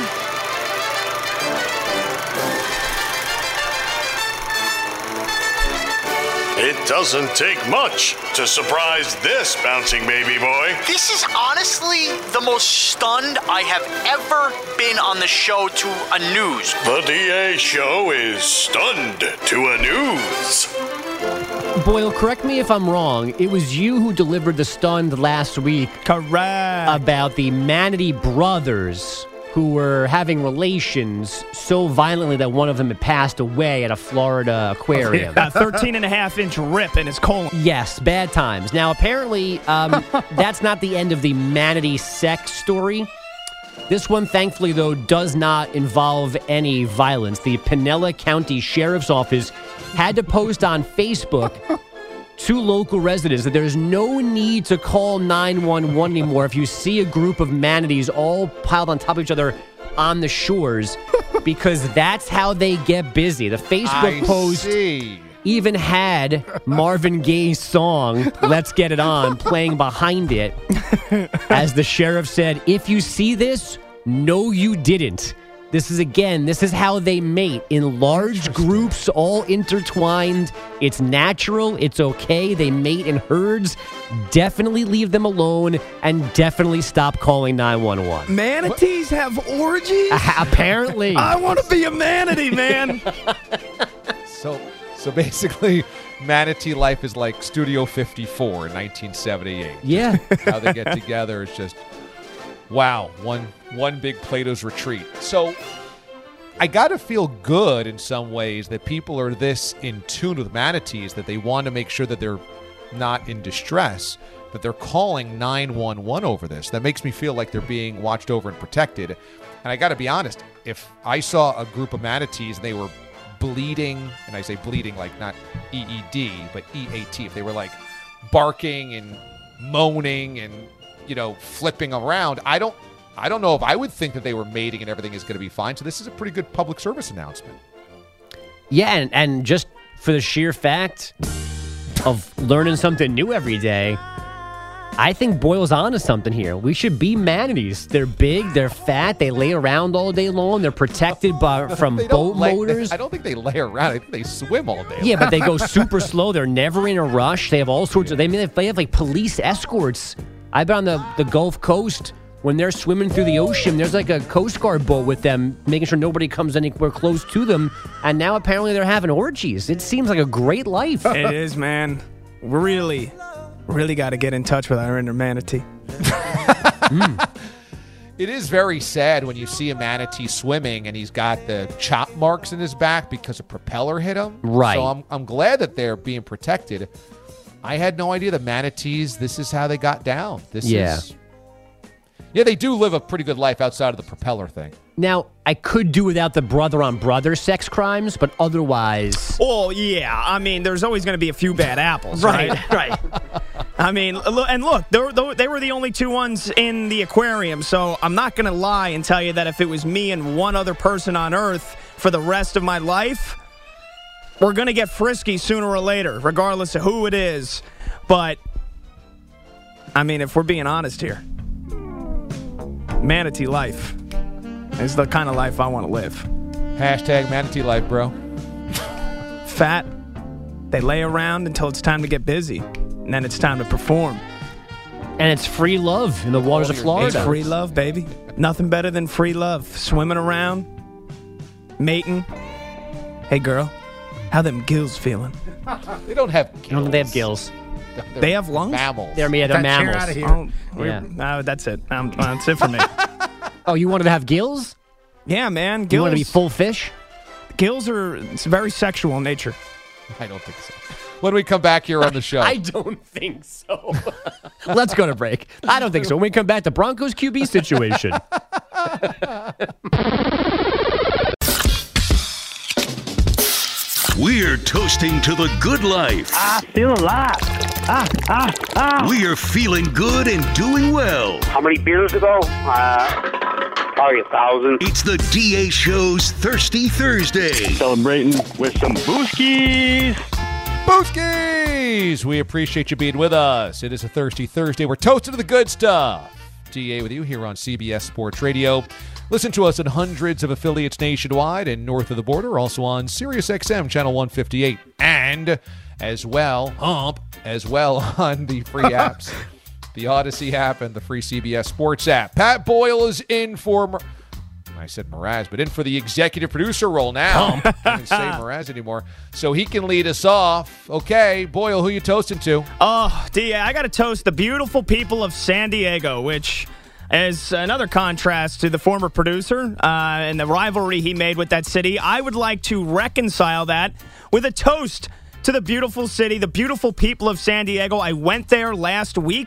It doesn't take much to surprise this bouncing baby boy. This is honestly the most stunned I have ever been on the show to a news. The D A show is stunned to a news. Boyle, correct me if I'm wrong. It was you who delivered the stunned last week. Correct. About the Manatee brothers who were having relations so violently that one of them had passed away at a Florida aquarium. A thirteen and a half inch rip in his colon. Yes, bad times. Now, apparently, um, that's not the end of the Manatee sex story. This one, thankfully, though, does not involve any violence. The Pinella County Sheriff's Office had to post on Facebook to local residents that there's no need to call nine one one anymore if you see a group of manatees all piled on top of each other on the shores, because that's how they get busy. The Facebook I post see. even had Marvin Gaye's song, Let's Get It On, playing behind it. As the sheriff said, if you see this, no, you didn't. This is, again, this is how they mate, in large groups, all intertwined. It's natural. It's okay. They mate in herds. Definitely leave them alone, and definitely stop calling nine one one. Manatees have orgies? Uh, apparently. I want to be a manatee, man. So, so basically, manatee life is like Studio fifty-four in nineteen seventy-eight. Yeah. How they get together is just, wow, one one big Plato's retreat. So I got to feel good in some ways that people are this in tune with manatees that they want to make sure that they're not in distress, that they're calling nine one one over this. That makes me feel like they're being watched over and protected. And I got to be honest, if I saw a group of manatees and they were bleeding, and I say bleeding like not E E D, but E A T, if they were like barking and moaning and, you know, flipping around, I don't I don't know if I would think that they were mating and everything is going to be fine. So this is a pretty good public service announcement. Yeah, and, and just for the sheer fact of learning something new every day, I think Boyle's onto something here. We should be manatees. They're big, they're fat, they lay around all day long, they're protected by from They boat don't lay- motors. I don't think they lay around. I think they swim all day. Yeah, but they go super slow. They're never in a rush. They have all sorts of. They may have, they have like police escorts. I've been on the, the Gulf Coast when they're swimming through the ocean. There's like a Coast Guard boat with them, making sure nobody comes anywhere close to them. And now apparently they're having orgies. It seems like a great life. It is, man. Really, really got to get in touch with our inner manatee. mm. It is very sad when you see a manatee swimming and he's got the chop marks in his back because a propeller hit him. Right. So I'm I'm glad that they're being protected. I had no idea the manatees, this is how they got down. This Yeah. is Yeah, they do live a pretty good life outside of the propeller thing. Now, I could do without the brother-on-brother sex crimes, but otherwise... Well, yeah. I mean, there's always going to be a few bad apples, right? right. I mean, look, and look, they were, they were the only two ones in the aquarium, so I'm not going to lie and tell you that if it was me and one other person on Earth for the rest of my life, we're going to get frisky sooner or later, regardless of who it is. But, I mean, if we're being honest here, manatee life is the kind of life I want to live. Hashtag manatee life, bro. Fat. They lay around until it's time to get busy, and then it's time to perform. And it's free love in the waters of Florida. It's free love, baby. Nothing better than free love. Swimming around, mating. Hey, girl, how them gills feeling? They don't have gills. I don't think they have gills. They're They have lungs? Mammals. They're, yeah, they're That chair mammals. outta here. Oh, we're- Yeah. no, that's it. Um, that's it for me. Oh, you wanted to have gills? Yeah, man. Gills. You want to be full fish? Gills are it's very sexual in nature. I don't think so. When we come back here on the show. I don't think so. Let's go to break. I don't think so. When we come back, the Broncos Q B situation. We're toasting to the good life. I feel alive. Ah, ah, ah. We are feeling good and doing well. How many beers ago? Uh, probably a thousand. It's the D A Show's Thirsty Thursday. Celebrating with some booskies. Booskies! We appreciate you being with us. It is a Thirsty Thursday. We're toasting to the good stuff. D A with you here on C B S Sports Radio. Listen to us in hundreds of affiliates nationwide and north of the border, also on Sirius X M Channel one fifty-eight, and as well, hump, as well on the free apps, the Odyssey app and the free C B S Sports app. Pat Boyle is in for, Mer- I said Mraz, but in for the executive producer role now. I can't say Mraz anymore. So he can lead us off. Okay, Boyle, who you toasting to? Oh, D A, I got to toast the beautiful people of San Diego, which is another contrast to the former producer uh, and the rivalry he made with that city. I would like to reconcile that with a toast to the beautiful city, the beautiful people of San Diego. I went there last week.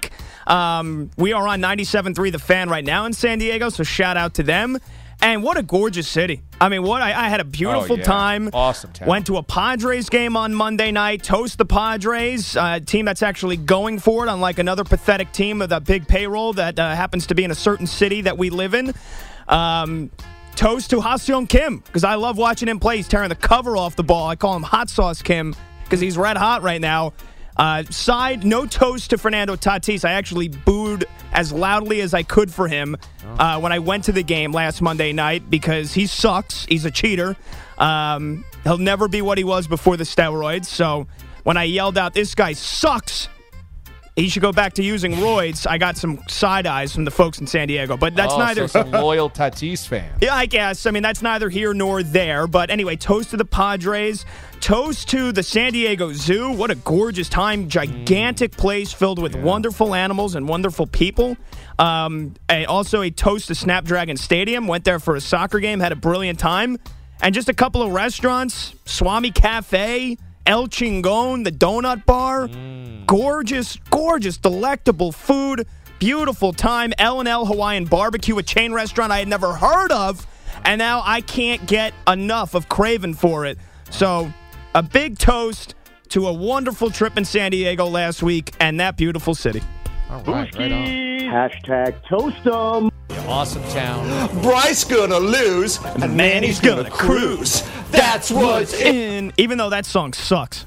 Um, we are on ninety-seven point three The Fan right now in San Diego, so shout out to them. And what a gorgeous city. I mean, what I, I had a beautiful Oh, yeah. time. Awesome town. Went to a Padres game on Monday night. Toast the Padres, a team that's actually going for it, unlike another pathetic team with a big payroll that uh, happens to be in a certain city that we live in. Um, toast to Ha-Seong Kim, because I love watching him play. He's tearing the cover off the ball. I call him Hot Sauce Kim because he's red hot right now. Uh, side, no toast to Fernando Tatis. I actually booed as loudly as I could for him uh, when I went to the game last Monday night because he sucks. He's a cheater. Um, he'll never be what he was before the steroids. So when I yelled out, "This guy sucks," he should go back to using roids, I got some side eyes from the folks in San Diego. But that's oh, neither. So some loyal Tatis fans. Yeah, I guess. I mean, that's neither here nor there. But anyway, toast to the Padres. Toast to the San Diego Zoo. What a gorgeous time. Gigantic place filled with yeah. wonderful animals and wonderful people. Um, a, also, a toast to Snapdragon Stadium. Went there for a soccer game. Had a brilliant time. And just a couple of restaurants. Swami Cafe. El Chingon, the donut bar. Mm. Gorgeous, gorgeous, delectable food. Beautiful time. L and L Hawaiian Barbecue, a chain restaurant I had never heard of. And now I can't get enough of craving for it. So, a big toast to a wonderful trip in San Diego last week and that beautiful city. All right, right on. Hashtag toast 'em. Awesome town. Bryce gonna lose, and Manny's gonna cruise. That's what's in. Even though that song sucks.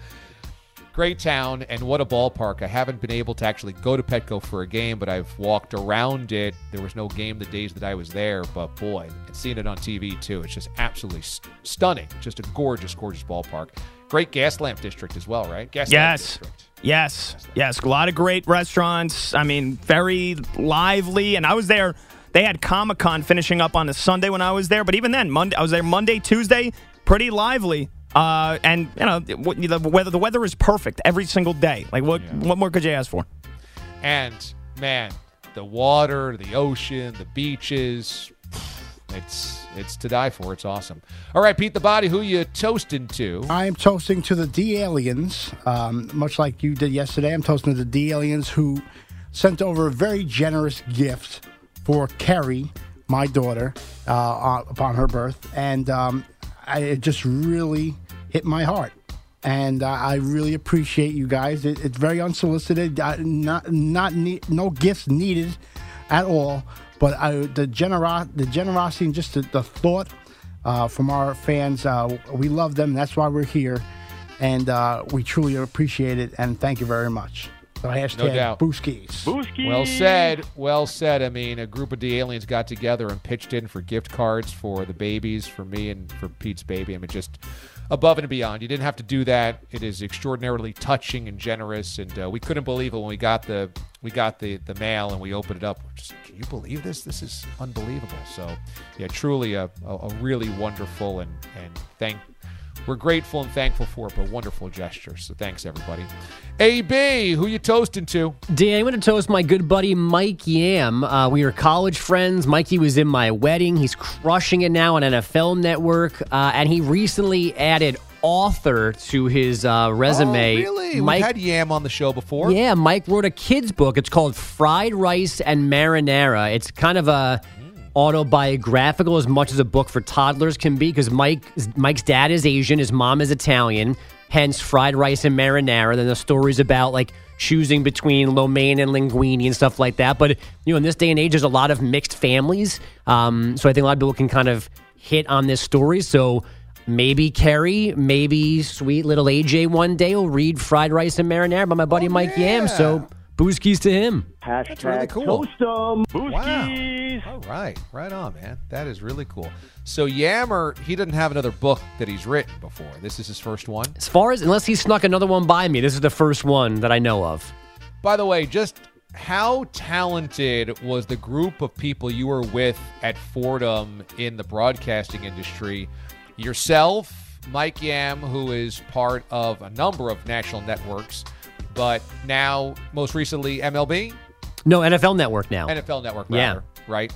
Great town, and what a ballpark. I haven't been able to actually go to Petco for a game, but I've walked around it. There was no game the days that I was there, but boy, and seeing it on T V too, it's just absolutely st- stunning. Just a gorgeous, gorgeous ballpark. Great gas lamp district as well, right? Gas lamp Yes. district. Yes. Yes. A lot of great restaurants. I mean, very lively. And I was there. They had Comic-Con finishing up on a Sunday when I was there. But even then, Monday, I was there Monday, Tuesday, pretty lively. Uh, and, you know, the weather, the weather is perfect every single day. Like, what, yeah. what more could you ask for? And, man, the water, the ocean, the beaches, it's it's to die for. It's awesome. All right, Pete the Body, who you toasting to? I am toasting to the D-Aliens, um, much like you did yesterday. I'm toasting to the D-Aliens who sent over a very generous gift for Kerry, my daughter, uh, upon her birth. And um, I, it just really hit my heart. And uh, I really appreciate you guys. It, it's very unsolicited, uh, not not ne- no gifts needed at all. But I, the, genero- the generosity and just the, the thought uh, from our fans, uh, we love them. That's why we're here. And uh, we truly appreciate it. And thank you very much. So hashtag No doubt. Booskies. Booskies. Well said. Well said. I mean, a group of D-Aliens got together and pitched in for gift cards for the babies, for me and for Pete's baby. I mean, just above and beyond. You didn't have to do that. It is extraordinarily touching and generous, and uh, we couldn't believe it when we got the we got the, the mail and we opened it up. We're just, can you believe this? This is unbelievable. So, yeah, truly a, a, a really wonderful and, and thank we're grateful and thankful for it, but wonderful gesture. So thanks, everybody. A B, who you toasting to? Dan, I'm going to toast my good buddy Mike Yam. Uh, we were college friends. Mikey was in my wedding. He's crushing it now on N F L Network. Uh, and he recently added author to his uh, resume. Oh, really? Mike, We've had Yam on the show before. Yeah, Mike wrote a kid's book. It's called Fried Rice and Marinara. It's kind of a autobiographical as much as a book for toddlers can be, because Mike, Mike's dad is Asian, his mom is Italian, hence fried rice and marinara. Then the story's about like choosing between lo mein and linguine and stuff like that. But you know, in this day and age, there's a lot of mixed families, um, so I think a lot of people can kind of hit on this story. So maybe Kerry, maybe sweet little A J one day will read Fried Rice and Marinara by my buddy oh, Mike yeah. Yam. So booskies to him. Hashtag That's really cool. toast 'em. Wow. All right. Right on, man. That is really cool. So Yammer, he doesn't have another book that he's written before. This is his first one? As far as, unless he snuck another one by me, this is the first one that I know of. By the way, just how talented was the group of people you were with at Fordham in the broadcasting industry? Yourself, Mike Yam, who is part of a number of national networks, but now, most recently, M L B? No, N F L Network now. N F L Network, rather, yeah. Right?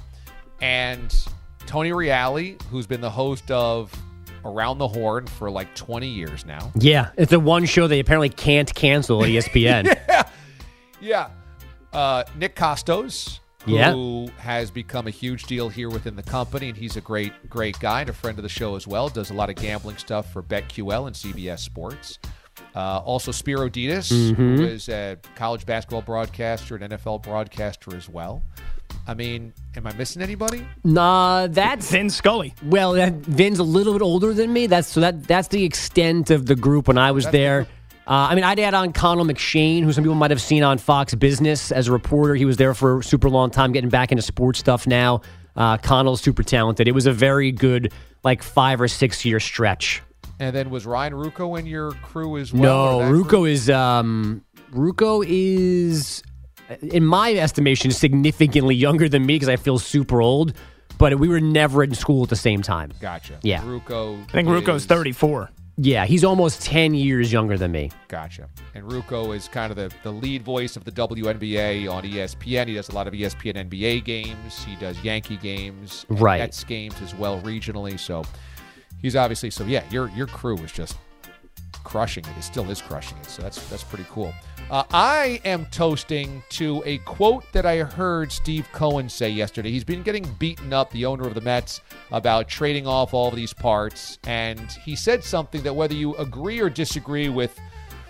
And Tony Reale, who's been the host of Around the Horn for like twenty years now. Yeah, it's the one show they apparently can't cancel at E S P N. yeah, yeah. Uh, Nick Costos, who Yeah. has become a huge deal here within the company, and he's a great, great guy and a friend of the show as well. Does a lot of gambling stuff for BetQL and C B S Sports. Uh, also, Spiro Ditas, Mhm. who is a college basketball broadcaster and N F L broadcaster as well. I mean, am I missing anybody? Nah, that's Vin Scully. Well, that, Vin's a little bit older than me. That's so that that's the extent of the group when I was That's there. Uh, I mean, I'd add on Connell McShane, who some people might have seen on Fox Business as a reporter. He was there for a super long time, getting back into sports stuff now. Uh, Connell's super talented. It was a very good, like, five or six year stretch. And then was Ryan Rucco in your crew as well? No, or that Rucco group? is um, Rucco is, in my estimation, significantly younger than me because I feel super old. But we were never in school at the same time. Gotcha. Yeah. Rucco. I think Rucco's is- thirty-four. Yeah, he's almost ten years younger than me. Gotcha. And Rucco is kind of the, the lead voice of the W N B A on E S P N. He does a lot of E S P N N B A games. He does Yankee games, and Right. Nets games as well regionally. So he's obviously so yeah. Your your crew is just crushing it. It still is crushing it. So that's that's pretty cool. Uh, I am toasting to a quote that I heard Steve Cohen say yesterday. He's been getting beaten up, the owner of the Mets, about trading off all of these parts. And he said something that whether you agree or disagree with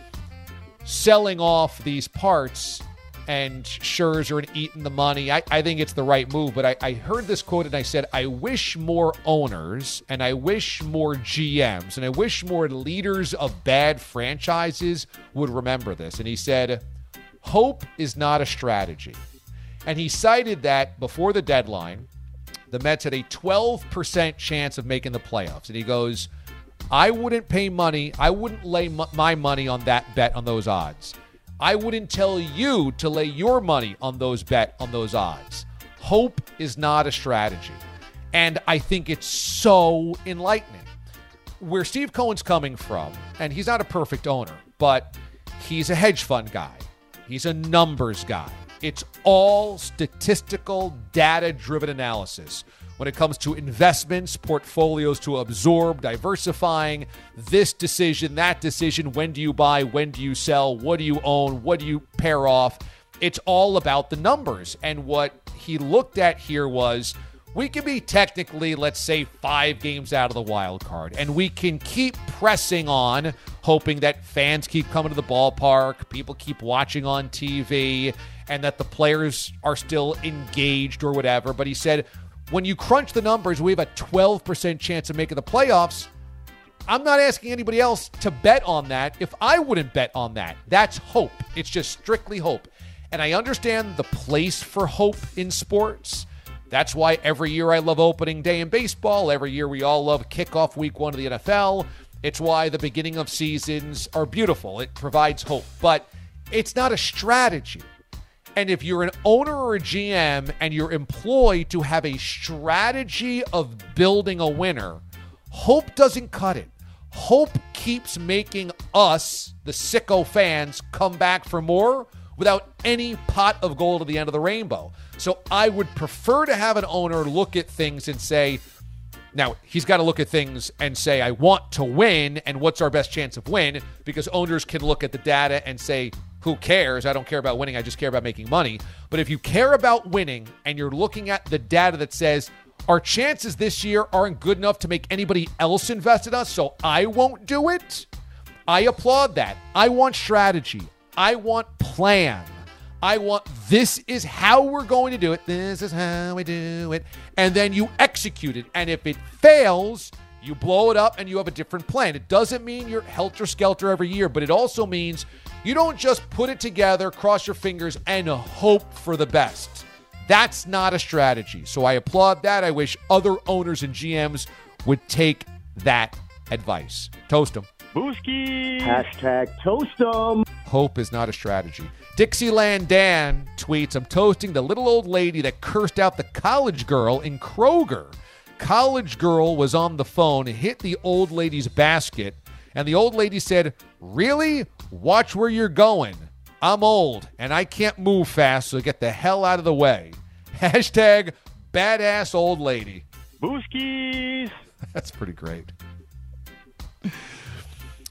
selling off these parts and Scherzer and eating the money, I, I think it's the right move. But I, I heard this quote and I said, I wish more owners and I wish more G Ms and I wish more leaders of bad franchises would remember this. And he said, hope is not a strategy. And he cited that before the deadline, the Mets had a twelve percent chance of making the playoffs. And he goes, I wouldn't pay money. I wouldn't lay m- my money on that bet on those odds. I wouldn't tell you to lay your money on those bet on those odds. Hope is not a strategy. And I think it's so enlightening. Where Steve Cohen's coming from, and he's not a perfect owner, but he's a hedge fund guy. He's a numbers guy. It's all statistical, data-driven analysis. When it comes to investments, portfolios to absorb, diversifying, this decision, that decision, when do you buy, when do you sell, what do you own, what do you pair off? It's all about the numbers. And what he looked at here was, we can be technically, let's say, five games out of the wild card, and we can keep pressing on, hoping that fans keep coming to the ballpark, people keep watching on T V, and that the players are still engaged or whatever. But he said, when you crunch the numbers, we have a twelve percent chance of making the playoffs. I'm not asking anybody else to bet on that if I wouldn't bet on that. That's hope. It's just strictly hope. And I understand the place for hope in sports. That's why every year I love opening day in baseball. Every year we all love kickoff week one of the N F L. It's why the beginning of seasons are beautiful. It provides hope. But it's not a strategy. And if you're an owner or a G M and you're employed to have a strategy of building a winner, hope doesn't cut it. Hope keeps making us, the sicko fans, come back for more without any pot of gold at the end of the rainbow. So I would prefer to have an owner look at things and say, now, he's got to look at things and say, I want to win, and what's our best chance of win? Because owners can look at the data and say, who cares? I don't care about winning. I just care about making money. But if you care about winning and you're looking at the data that says, our chances this year aren't good enough to make anybody else invest in us, so I won't do it, I applaud that. I want strategy. I want plan. I want, this is how we're going to do it. This is how we do it. And then you execute it. And if it fails, you blow it up and you have a different plan. It doesn't mean you're helter-skelter every year, but it also means you don't just put it together, cross your fingers, and hope for the best. That's not a strategy. So I applaud that. I wish other owners and G Ms would take that advice. Toast them. Booski. Hashtag toast them. Hope is not a strategy. Dixieland Dan tweets, I'm toasting the little old lady that cursed out the college girl in Kroger. College girl was on the phone, hit the old lady's basket, and the old lady said, really? Watch where you're going. I'm old, and I can't move fast, so get the hell out of the way. Hashtag badass old lady. Booskies. That's pretty great.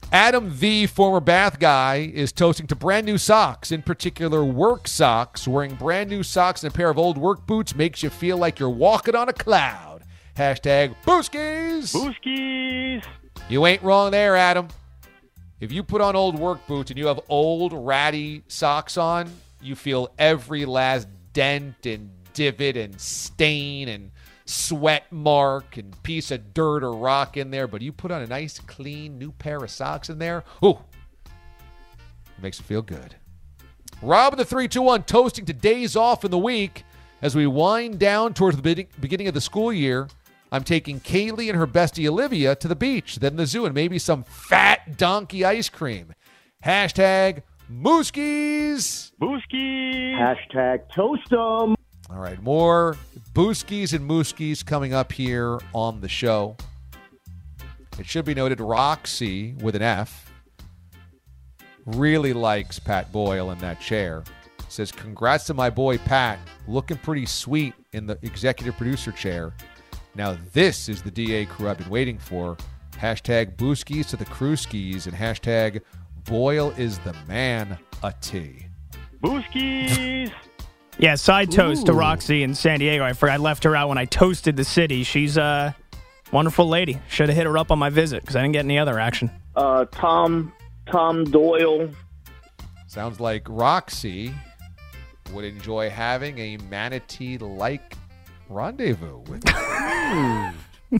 Adam V., former Bath guy, is toasting to brand new socks, in particular work socks. Wearing brand new socks and a pair of old work boots makes you feel like you're walking on a cloud. Hashtag Booskies. Booskies. You ain't wrong there, Adam. If you put on old work boots and you have old ratty socks on, you feel every last dent and divot and stain and sweat mark and piece of dirt or rock in there, but you put on a nice, clean, new pair of socks in there, ooh, it makes it feel good. Rob in the three two one, toasting to days off in the week. As we wind down towards the beginning of the school year, I'm taking Kaylee and her bestie Olivia to the beach, then the zoo, and maybe some fat donkey ice cream. Hashtag Mooskies. Booskies. Hashtag toast 'em. All right, more Booskies and Mooskies coming up here on the show. It should be noted Roxy, with an F, really likes Pat Boyle in that chair. Says, congrats to my boy Pat, looking pretty sweet in the executive producer chair. Now this is the D A crew I've been waiting for. Hashtag Booskies to the Crewskis and hashtag Boyle is the man, a T. Booskies. Yeah, side toast Ooh. to Roxy in San Diego. I forgot I left her out when I toasted the city. She's a wonderful lady. Should have hit her up on my visit because I didn't get any other action. Uh, Tom, Tom Doyle. Sounds like Roxy would enjoy having a manatee-like rendezvous with Hmm.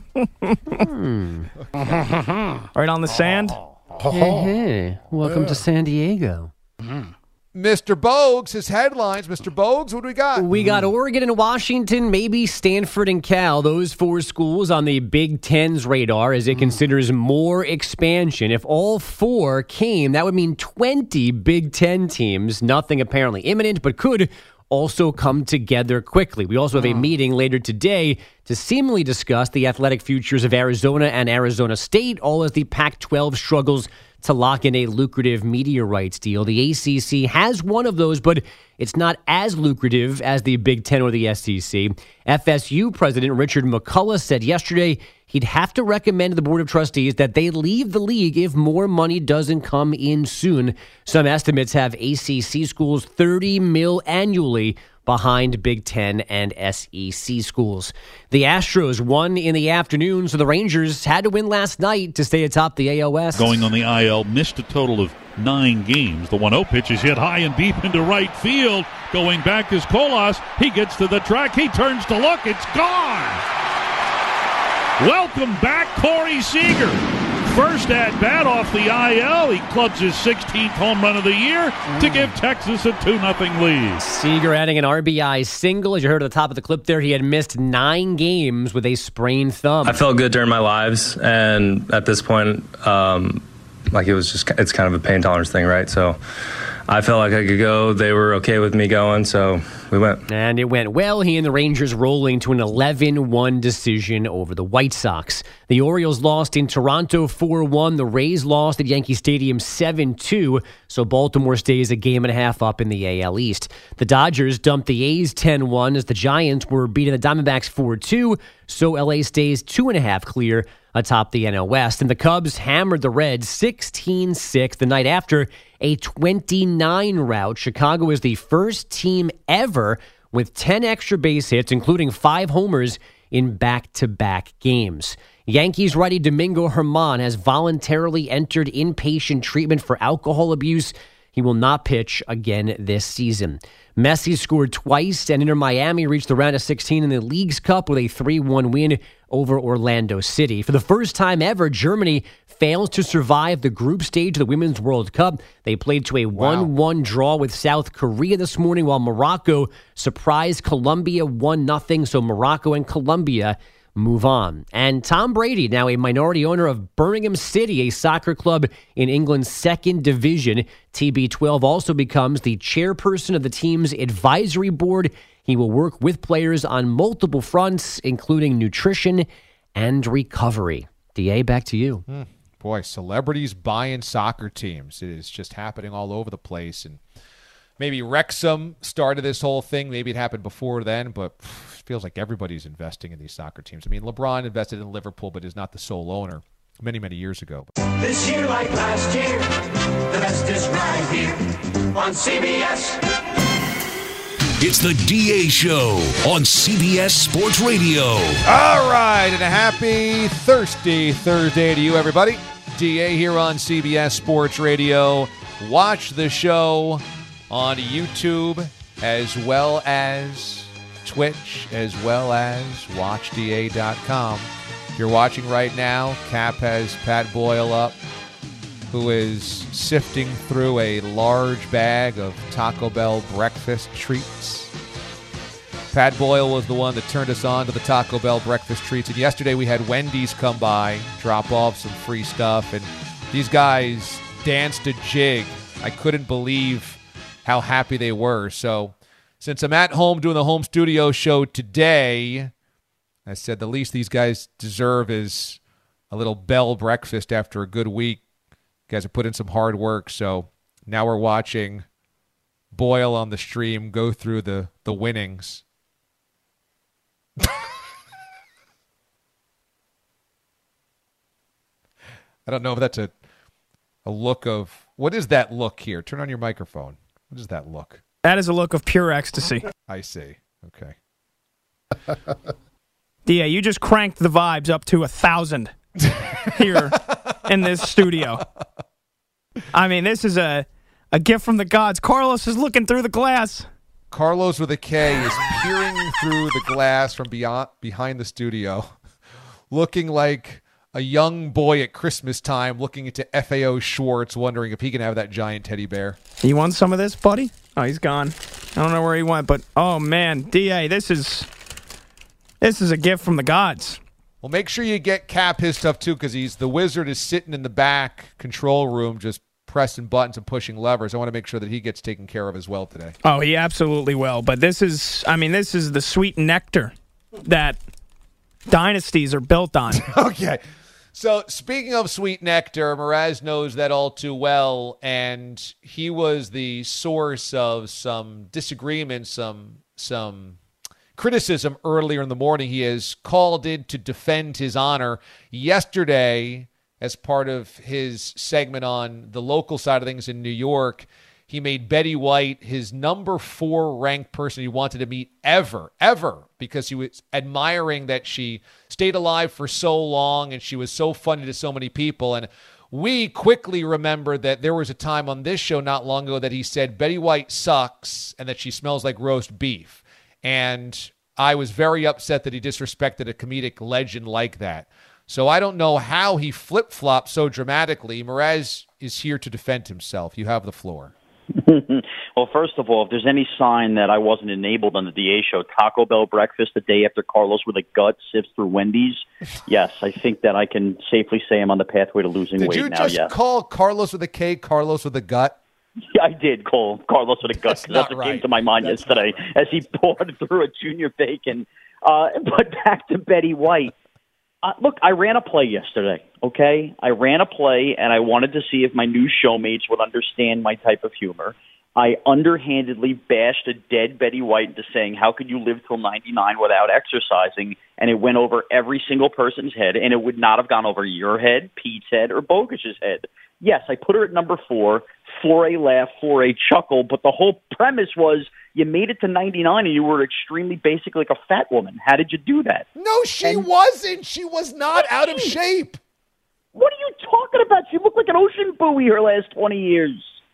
Right on the sand. Hey, hey. Welcome to San Diego. Mister Bogues, his headlines. Mister Bogues, what do we got? We got Oregon and Washington, maybe Stanford and Cal, those four schools on the Big Ten's radar as it considers more expansion. If all four came, that would mean twenty Big Ten teams. Nothing apparently imminent, but could also come together quickly. We also have a meeting later today to seemingly discuss the athletic futures of Arizona and Arizona State, all as the Pac twelve struggles to lock in a lucrative media rights deal. The A C C has one of those, but it's not as lucrative as the Big Ten or the S E C. F S U President Richard McCullough said yesterday he'd have to recommend to the Board of Trustees that they leave the league if more money doesn't come in soon. Some estimates have A C C schools thirty mil annually behind Big Ten and S E C schools. The Astros won in the afternoon, so the Rangers had to win last night to stay atop the A L West. Going on the I L, missed a total of nine games. The one oh pitch is hit high and deep into right field. Going back is Colas. He gets to the track. He turns to look. It's gone. Welcome back, Corey Seager. First at bat off the I L. He clubs his sixteenth home run of the year to give Texas a two nothing lead. Seager adding an R B I single. As you heard at the top of the clip there, he had missed nine games with a sprained thumb. I felt good during my lives, and at this point, um, like it was just, it's kind of a pain tolerance thing, right? So I felt like I could go. They were okay with me going, so we went. And it went well. He and the Rangers rolling to an eleven one decision over the White Sox. The Orioles lost in Toronto four one. The Rays lost at Yankee Stadium seven two. So Baltimore stays a game and a half up in the A L East. The Dodgers dumped the A's ten one as the Giants were beating the Diamondbacks four two. So L A stays two and a half clear atop the N L West. And the Cubs hammered the Reds sixteen six the night after a twenty-nine rout. Chicago is the first team ever with ten extra base hits, including five homers in back-to-back games. Yankees righty Domingo Germán has voluntarily entered inpatient treatment for alcohol abuse. He will not pitch again this season. Messi scored twice, and Inter Miami reached the round of sixteen in the Leagues Cup with a three one win over Orlando City. For the first time ever, Germany fails to survive the group stage of the Women's World Cup. They played to a one one draw with South Korea this morning, while Morocco surprised Colombia one nothing. So Morocco and Colombia move on. And Tom Brady, now a minority owner of Birmingham City, a soccer club in England's second division, T B twelve, also becomes the chairperson of the team's advisory board. He will work with players on multiple fronts, including nutrition and recovery. D A, back to you. Hmm. Boy, celebrities buying soccer teams. It is just happening all over the place. And maybe Wrexham started this whole thing. Maybe it happened before then, but it feels like everybody's investing in these soccer teams. I mean, LeBron invested in Liverpool, but is not the sole owner. many, many years ago. This year, like last year, the best is right here on C B S. It's the D A Show on C B S Sports Radio. All right, and a happy Thirsty Thursday to you, everybody. D A here on C B S Sports Radio. Watch the show on YouTube as well as Twitch, as well as watch D A dot com. If you're watching right now, Cap has Pat Boyle up, who is sifting through a large bag of Taco Bell breakfast treats. Pat Boyle was the one that turned us on to the Taco Bell breakfast treats. And yesterday we had Wendy's come by, drop off some free stuff. And these guys danced a jig. I couldn't believe how happy they were. So since I'm at home doing the home studio show today, I said the least these guys deserve is a little Bell breakfast after a good week. You guys have put in some hard work. So now we're watching Boyle on the stream go through the, the winnings. I don't know if that's a a look of, what is that look here? Turn on your microphone. What is that look? That is a look of pure ecstasy. I see. Okay. D A, you just cranked the vibes up to a thousand here in this studio. I mean, this is a a gift from the gods. Carlos is looking through the glass. Carlos with a K is peering through the glass from beyond behind the studio, looking like a young boy at Christmas time looking into F A O Schwartz, wondering if he can have that giant teddy bear. You want some of this, buddy? Oh, he's gone. I don't know where he went, but oh man, D A, this is this is a gift from the gods. Well, make sure you get Cap his stuff too, because he's the wizard is sitting in the back control room just pressing buttons and pushing levers. I want to make sure that he gets taken care of as well today. Oh, he absolutely will. But this is, I mean, this is the sweet nectar that dynasties are built on. Okay. So speaking of sweet nectar, Mraz knows that all too well, and he was the source of some disagreement, some some criticism earlier in the morning. He has called in to defend his honor. Yesterday, as part of his segment on the local side of things in New York, he made Betty White his number four ranked person he wanted to meet ever, ever, because he was admiring that she stayed alive for so long and she was so funny to so many people. And we quickly remembered that there was a time on this show not long ago that he said Betty White sucks and that she smells like roast beef. And I was very upset that he disrespected a comedic legend like that. So I don't know how he flip-flopped so dramatically. Mraz is here to defend himself. You have the floor. Well, first of all, if there's any sign that I wasn't enabled on the D A show, Taco Bell breakfast the day after Carlos with a gut sifts through Wendy's, yes, I think that I can safely say I'm on the pathway to losing did weight you now, just yes. call Carlos with a K, Carlos with a gut? Yeah, I did call Carlos with a gut. That's That's, not what right. came to my mind That's yesterday as he poured through a junior bacon. Uh, but back to Betty White. Uh, look, I ran a play yesterday, okay? I ran a play, and I wanted to see if my new showmates would understand my type of humor. I underhandedly bashed a dead Betty White into saying, how could you live till ninety-nine without exercising? And it went over every single person's head, and it would not have gone over your head, Pete's head, or Bogus's head. Yes, I put her at number four for a laugh, for a chuckle, but the whole premise was you made it to ninety-nine and you were extremely basic like a fat woman. How did you do that? No, she and wasn't. She was not out of shape. What are you talking about? She looked like an ocean buoy her last twenty years.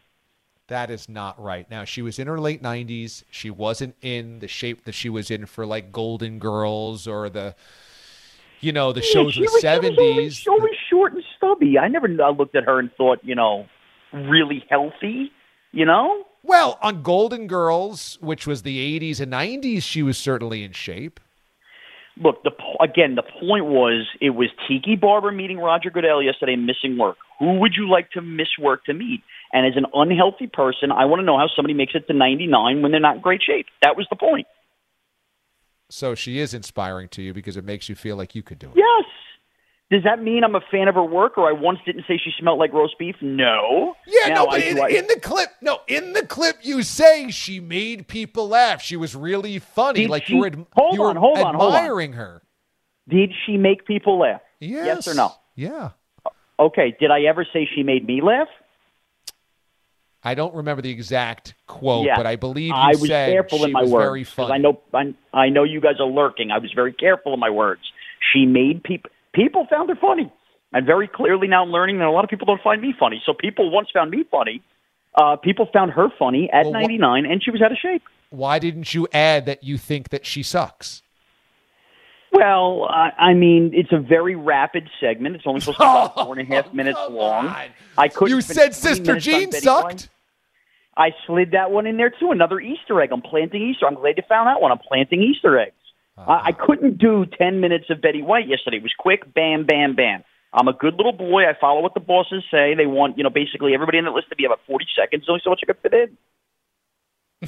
That is not right. Now, she was in her late nineties. She wasn't in the shape that she was in for, like, Golden Girls or the, you know, the Yeah, shows she of the was, seventies. She was always short and stubby. I never I looked at her and thought, you know, really healthy, you know? Well, on Golden Girls, which was the eighties and nineties, she was certainly in shape. Look, the again, the point was it was Tiki Barber meeting Roger Goodell yesterday, missing work. Who would you like to miss work to meet? And as an unhealthy person, I want to know how somebody makes it to ninety-nine when they're not in great shape. That was the point. So she is inspiring to you because it makes you feel like you could do it. Yes. Does that mean I'm a fan of her work, or I once didn't say she smelled like roast beef? No. Yeah, now no, but I, in, I, in the clip, no, in the clip you say she made people laugh. She was really funny. Did like she, you were, ad- hold you were on, hold on, hold on. admiring her. Did she make people laugh? Yes. Yes or no? Yeah. Okay, did I ever say she made me laugh? I don't remember the exact quote, Yeah. but I believe you I was said careful she in my was words. very 'cause funny. I know, I, I know you guys are lurking. I was very careful in my words. She made people, people found her funny. And very clearly now I'm learning that a lot of people don't find me funny. So people once found me funny. Uh, people found her funny at Well, wh- ninety-nine, and she was out of shape. Why didn't you add that you think that she sucks? Well, I, I mean, it's a very rapid segment. It's only supposed to be about four and a half minutes long. I couldn't. You spend said three Sister minutes on Jean Betty sucked? White. I slid that one in there too. Another Easter egg. I'm planting Easter. I'm glad you found that one. I'm planting Easter eggs. Uh-huh. I, I couldn't do ten minutes of Betty White yesterday. It was quick, bam, bam, bam. I'm a good little boy. I follow what the bosses say. They want, you know, basically everybody in the list to be about forty seconds. Only so much I could fit in.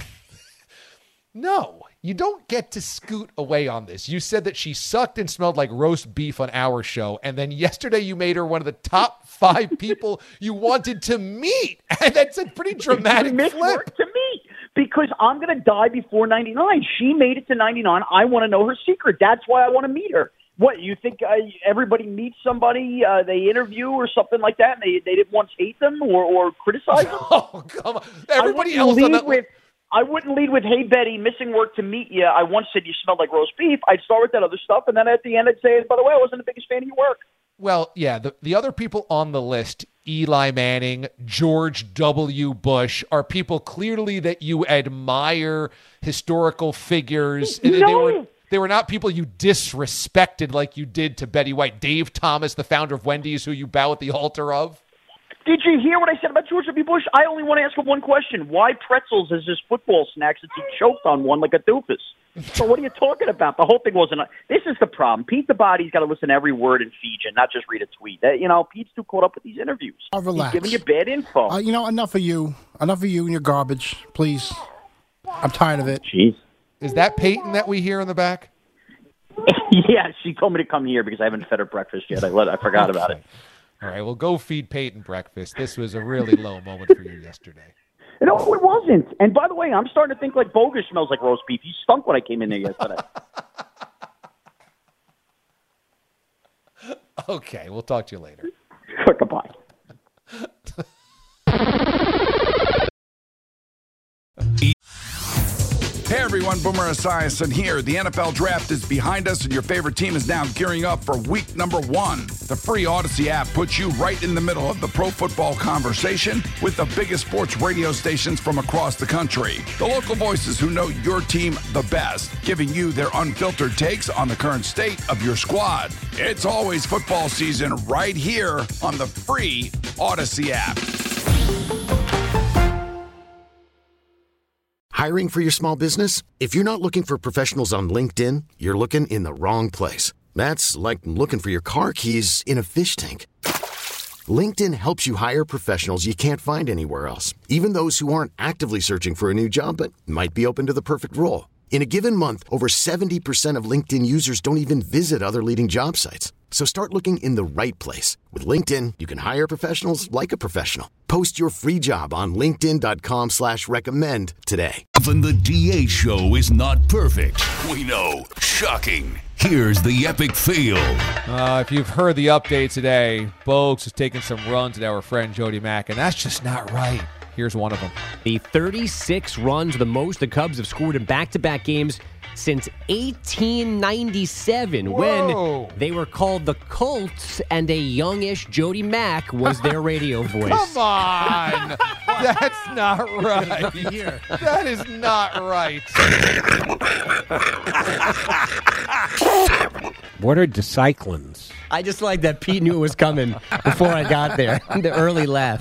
No, you don't get to scoot away on this. You said that she sucked and smelled like roast beef on our show, and then yesterday you made her one of the top five people you wanted to meet. And that's a pretty dramatic It's flip. work to me because I'm going to die before ninety-nine. She made it to ninety-nine. I want to know her secret. That's why I want to meet her. What, you think uh, everybody meets somebody uh, they interview or something like that, and they, they didn't once hate them or, or criticize them? Oh, come on. Everybody I else wouldn't on lead that with, I wouldn't lead with, hey, Betty, missing work to meet you. I once said you smelled like roast beef. I'd start with that other stuff, and then at the end I'd say, by the way, I wasn't the biggest fan of your work. Well, yeah, the, the other people on the list, Eli Manning, George W. Bush, are people clearly that you admire, historical figures. No. They were, they were not people you disrespected like you did to Betty White. Dave Thomas, the founder of Wendy's, who you bow at the altar of. Did you hear what I said about George W. Bush? I only want to ask him one question. Why pretzels is his football snack since he choked on one like a doofus? So what are you talking about? The whole thing wasn't a, this is the problem. Pete the Body's got to listen to every word in Fiji, not just read a tweet. That, you know, Pete's too caught up with these interviews. I'll relax. He's giving you bad info. Uh, you know, enough of you. Enough of you and your garbage, please. I'm tired of it. Jeez. Is that Peyton that we hear in the back? Yeah, she told me to come here because I haven't fed her breakfast yet. I let, I forgot about it. All right, well, go feed Peyton breakfast. This was a really low moment for you yesterday. No, it wasn't. And by the way, I'm starting to think like Bogus smells like roast beef. He stunk when I came in there yesterday. Okay, we'll talk to you later. Goodbye. Hey everyone, Boomer Esiason here. The N F L draft is behind us and your favorite team is now gearing up for week number one. The free Odyssey app puts you right in the middle of the pro football conversation with the biggest sports radio stations from across the country. The local voices who know your team the best, giving you their unfiltered takes on the current state of your squad. It's always football season right here on the free Odyssey app. Hiring for your small business? If you're not looking for professionals on LinkedIn, you're looking in the wrong place. That's like looking for your car keys in a fish tank. LinkedIn helps you hire professionals you can't find anywhere else, even those who aren't actively searching for a new job but might be open to the perfect role. In a given month, over seventy percent of LinkedIn users don't even visit other leading job sites. So start looking in the right place. With LinkedIn, you can hire professionals like a professional. Post your free job on linkedin.com slash recommend today. Even the D A show is not perfect. We know. Shocking. Here's the epic fail. Uh, if you've heard the update today, Bogues has taken some runs at our friend Jody Mack, and that's just not right. Here's one of them. The thirty-six runs, the most the Cubs have scored in back-to-back games since eighteen ninety-seven, Whoa. when they were called the Colts and a youngish Jody Mack was their radio voice. Come on. That's not right. That is not right. What are dicyclins? I just like that Pete knew it was coming before I got there. The early laugh.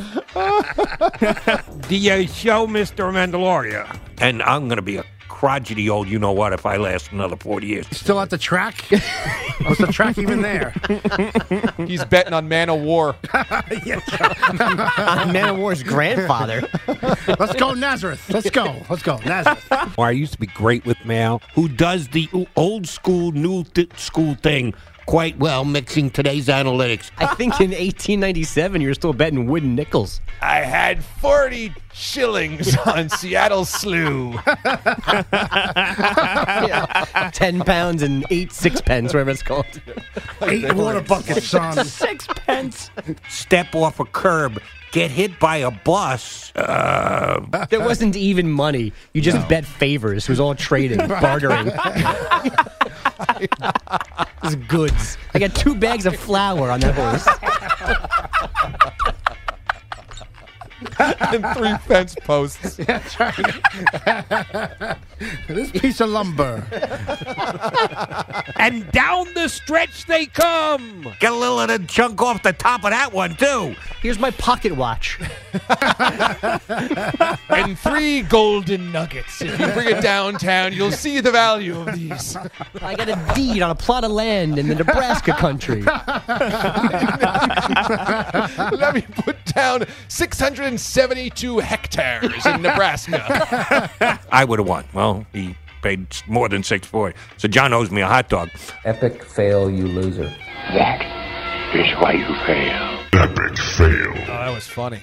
D A show, Mister Mandalorian. And I'm going to be a crotchety old you-know-what if I last another forty years. Still at the track? Was the track even there? He's betting on Man of War. Man of War's grandfather. Let's go Nazareth. Let's go. Let's go Nazareth. Or I used to be great with Mal, who does the old school, new th- school thing quite well mixing today's analytics. I think in eighteen ninety-seven, you were still betting wooden nickels. I had forty shillings on Seattle Slew. Yeah, ten pounds and eight sixpence, whatever it's called. Eight water buckets, son. Sixpence. Step off a curb, get hit by a bus. Uh, There wasn't even money. You just No. bet favors. It was all trading, bartering. It was goods. I got two bags of flour on that horse. And three fence posts. That's right. This piece of lumber. and down the stretch they come. Get a little of the chunk off the top of that one, too. Here's my pocket watch. And three golden nuggets. If you bring it downtown, you'll see the value of these. I got a deed on a plot of land in the Nebraska country. Let me put down six hundred seventy-two hectares in Nebraska. I would have won. Well, he paid more than six for it. So John owes me a hot dog. Epic fail, you loser. That is why you fail. Epic fail. Oh, that was funny.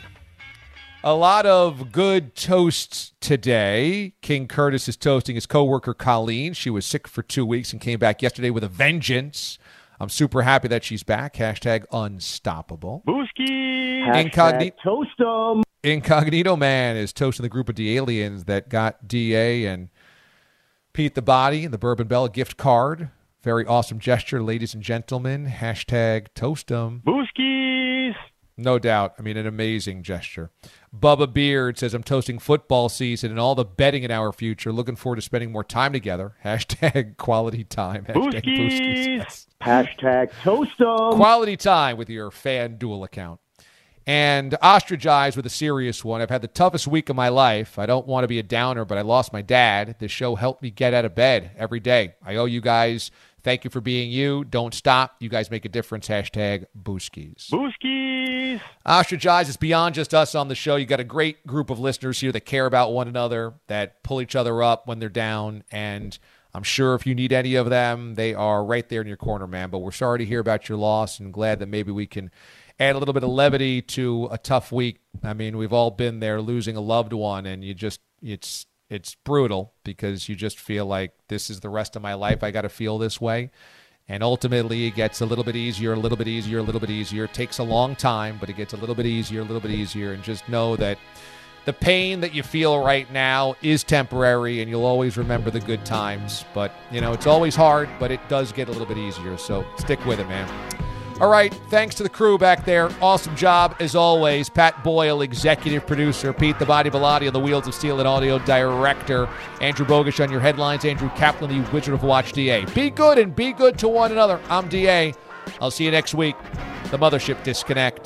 A lot of good toasts today. King Curtis is toasting his coworker Colleen. She was sick for two weeks and came back yesterday with a vengeance. I'm super happy that she's back. Hashtag unstoppable. Booski. Incognito. Toast 'em. Incognito Man is toasting the group of D-aliens that got D A and Pete the Body and the Bourbon Bell a gift card. Very awesome gesture, ladies and gentlemen. Hashtag toast 'em. Booskies. No doubt. I mean, an amazing gesture. Bubba Beard says, I'm toasting football season and all the betting in our future. Looking forward to spending more time together. Hashtag quality time. Hashtag Booskies. Yes. Hashtag toast 'em. Quality time with your FanDuel account. And ostracize with a serious one. I've had the toughest week of my life. I don't want to be a downer, but I lost my dad. This show helped me get out of bed every day. I owe you guys. Thank you for being you. Don't stop. You guys make a difference. Hashtag Booskies. Booskies. Ostracize is beyond just us on the show. You got a great group of listeners here that care about one another, that pull each other up when they're down. And I'm sure if you need any of them, they are right there in your corner, man. But we're sorry to hear about your loss and glad that maybe we can add a little bit of levity to a tough week. I mean, we've all been there losing a loved one, and you just, it's, it's brutal because you just feel like this is the rest of my life. I got to feel this way. And ultimately, it gets a little bit easier, a little bit easier, a little bit easier. It takes a long time, but it gets a little bit easier, a little bit easier. And just know that the pain that you feel right now is temporary, and you'll always remember the good times. But, you know, it's always hard, but it does get a little bit easier. So stick with it, man. All right, thanks to the crew back there. Awesome job, as always. Pat Boyle, executive producer. Pete the Body Bellotti on the Wheels of Steel and audio director. Andrew Bogish on your headlines. Andrew Kaplan, the Wizard of Watch, D A. Be good and be good to one another. I'm D A. I'll see you next week. The Mothership disconnects.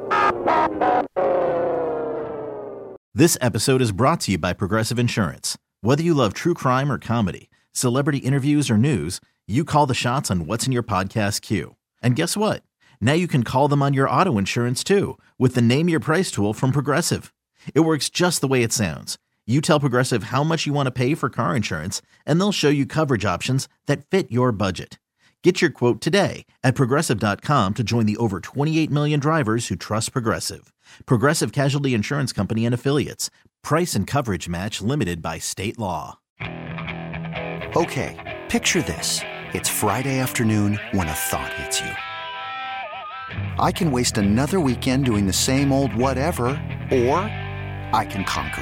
This episode is brought to you by Progressive Insurance. Whether you love true crime or comedy, celebrity interviews or news, you call the shots on what's in your podcast queue. And guess what? Now you can call them on your auto insurance too with the Name Your Price tool from Progressive. It works just the way it sounds. You tell Progressive how much you want to pay for car insurance, and they'll show you coverage options that fit your budget. Get your quote today at Progressive dot com to join the over twenty-eight million drivers who trust Progressive. Progressive Casualty Insurance Company and Affiliates. Price and coverage match limited by state law. Okay, picture this. It's Friday afternoon when a thought hits you. I can waste another weekend doing the same old whatever, or I can conquer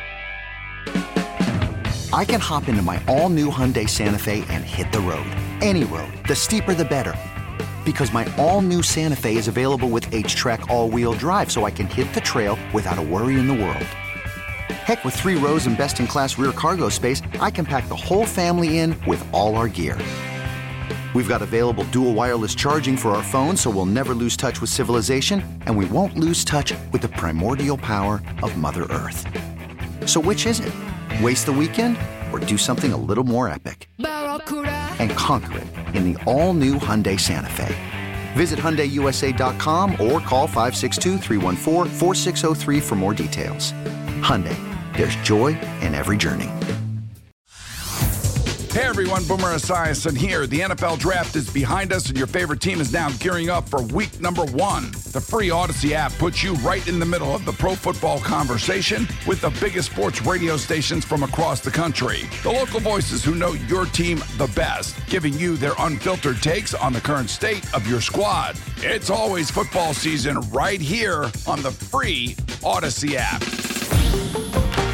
it. I can hop into my all-new Hyundai Santa Fe and hit the road. Any road. The steeper, the better. Because my all-new Santa Fe is available with H-Track all-wheel drive, so I can hit the trail without a worry in the world. Heck, with three rows and best-in-class rear cargo space, I can pack the whole family in with all our gear. We've got available dual wireless charging for our phones, so we'll never lose touch with civilization, and we won't lose touch with the primordial power of Mother Earth. So which is it? Waste the weekend or do something a little more epic? And conquer it in the all-new Hyundai Santa Fe. Visit Hyundai U S A dot com or call five six two, three one four, four six zero three for more details. Hyundai, there's joy in every journey. Hey everyone, Boomer Esiason here. The N F L Draft is behind us and your favorite team is now gearing up for week number one. The free Odyssey app puts you right in the middle of the pro football conversation with the biggest sports radio stations from across the country. The local voices who know your team the best, giving you their unfiltered takes on the current state of your squad. It's always football season right here on the free Odyssey app.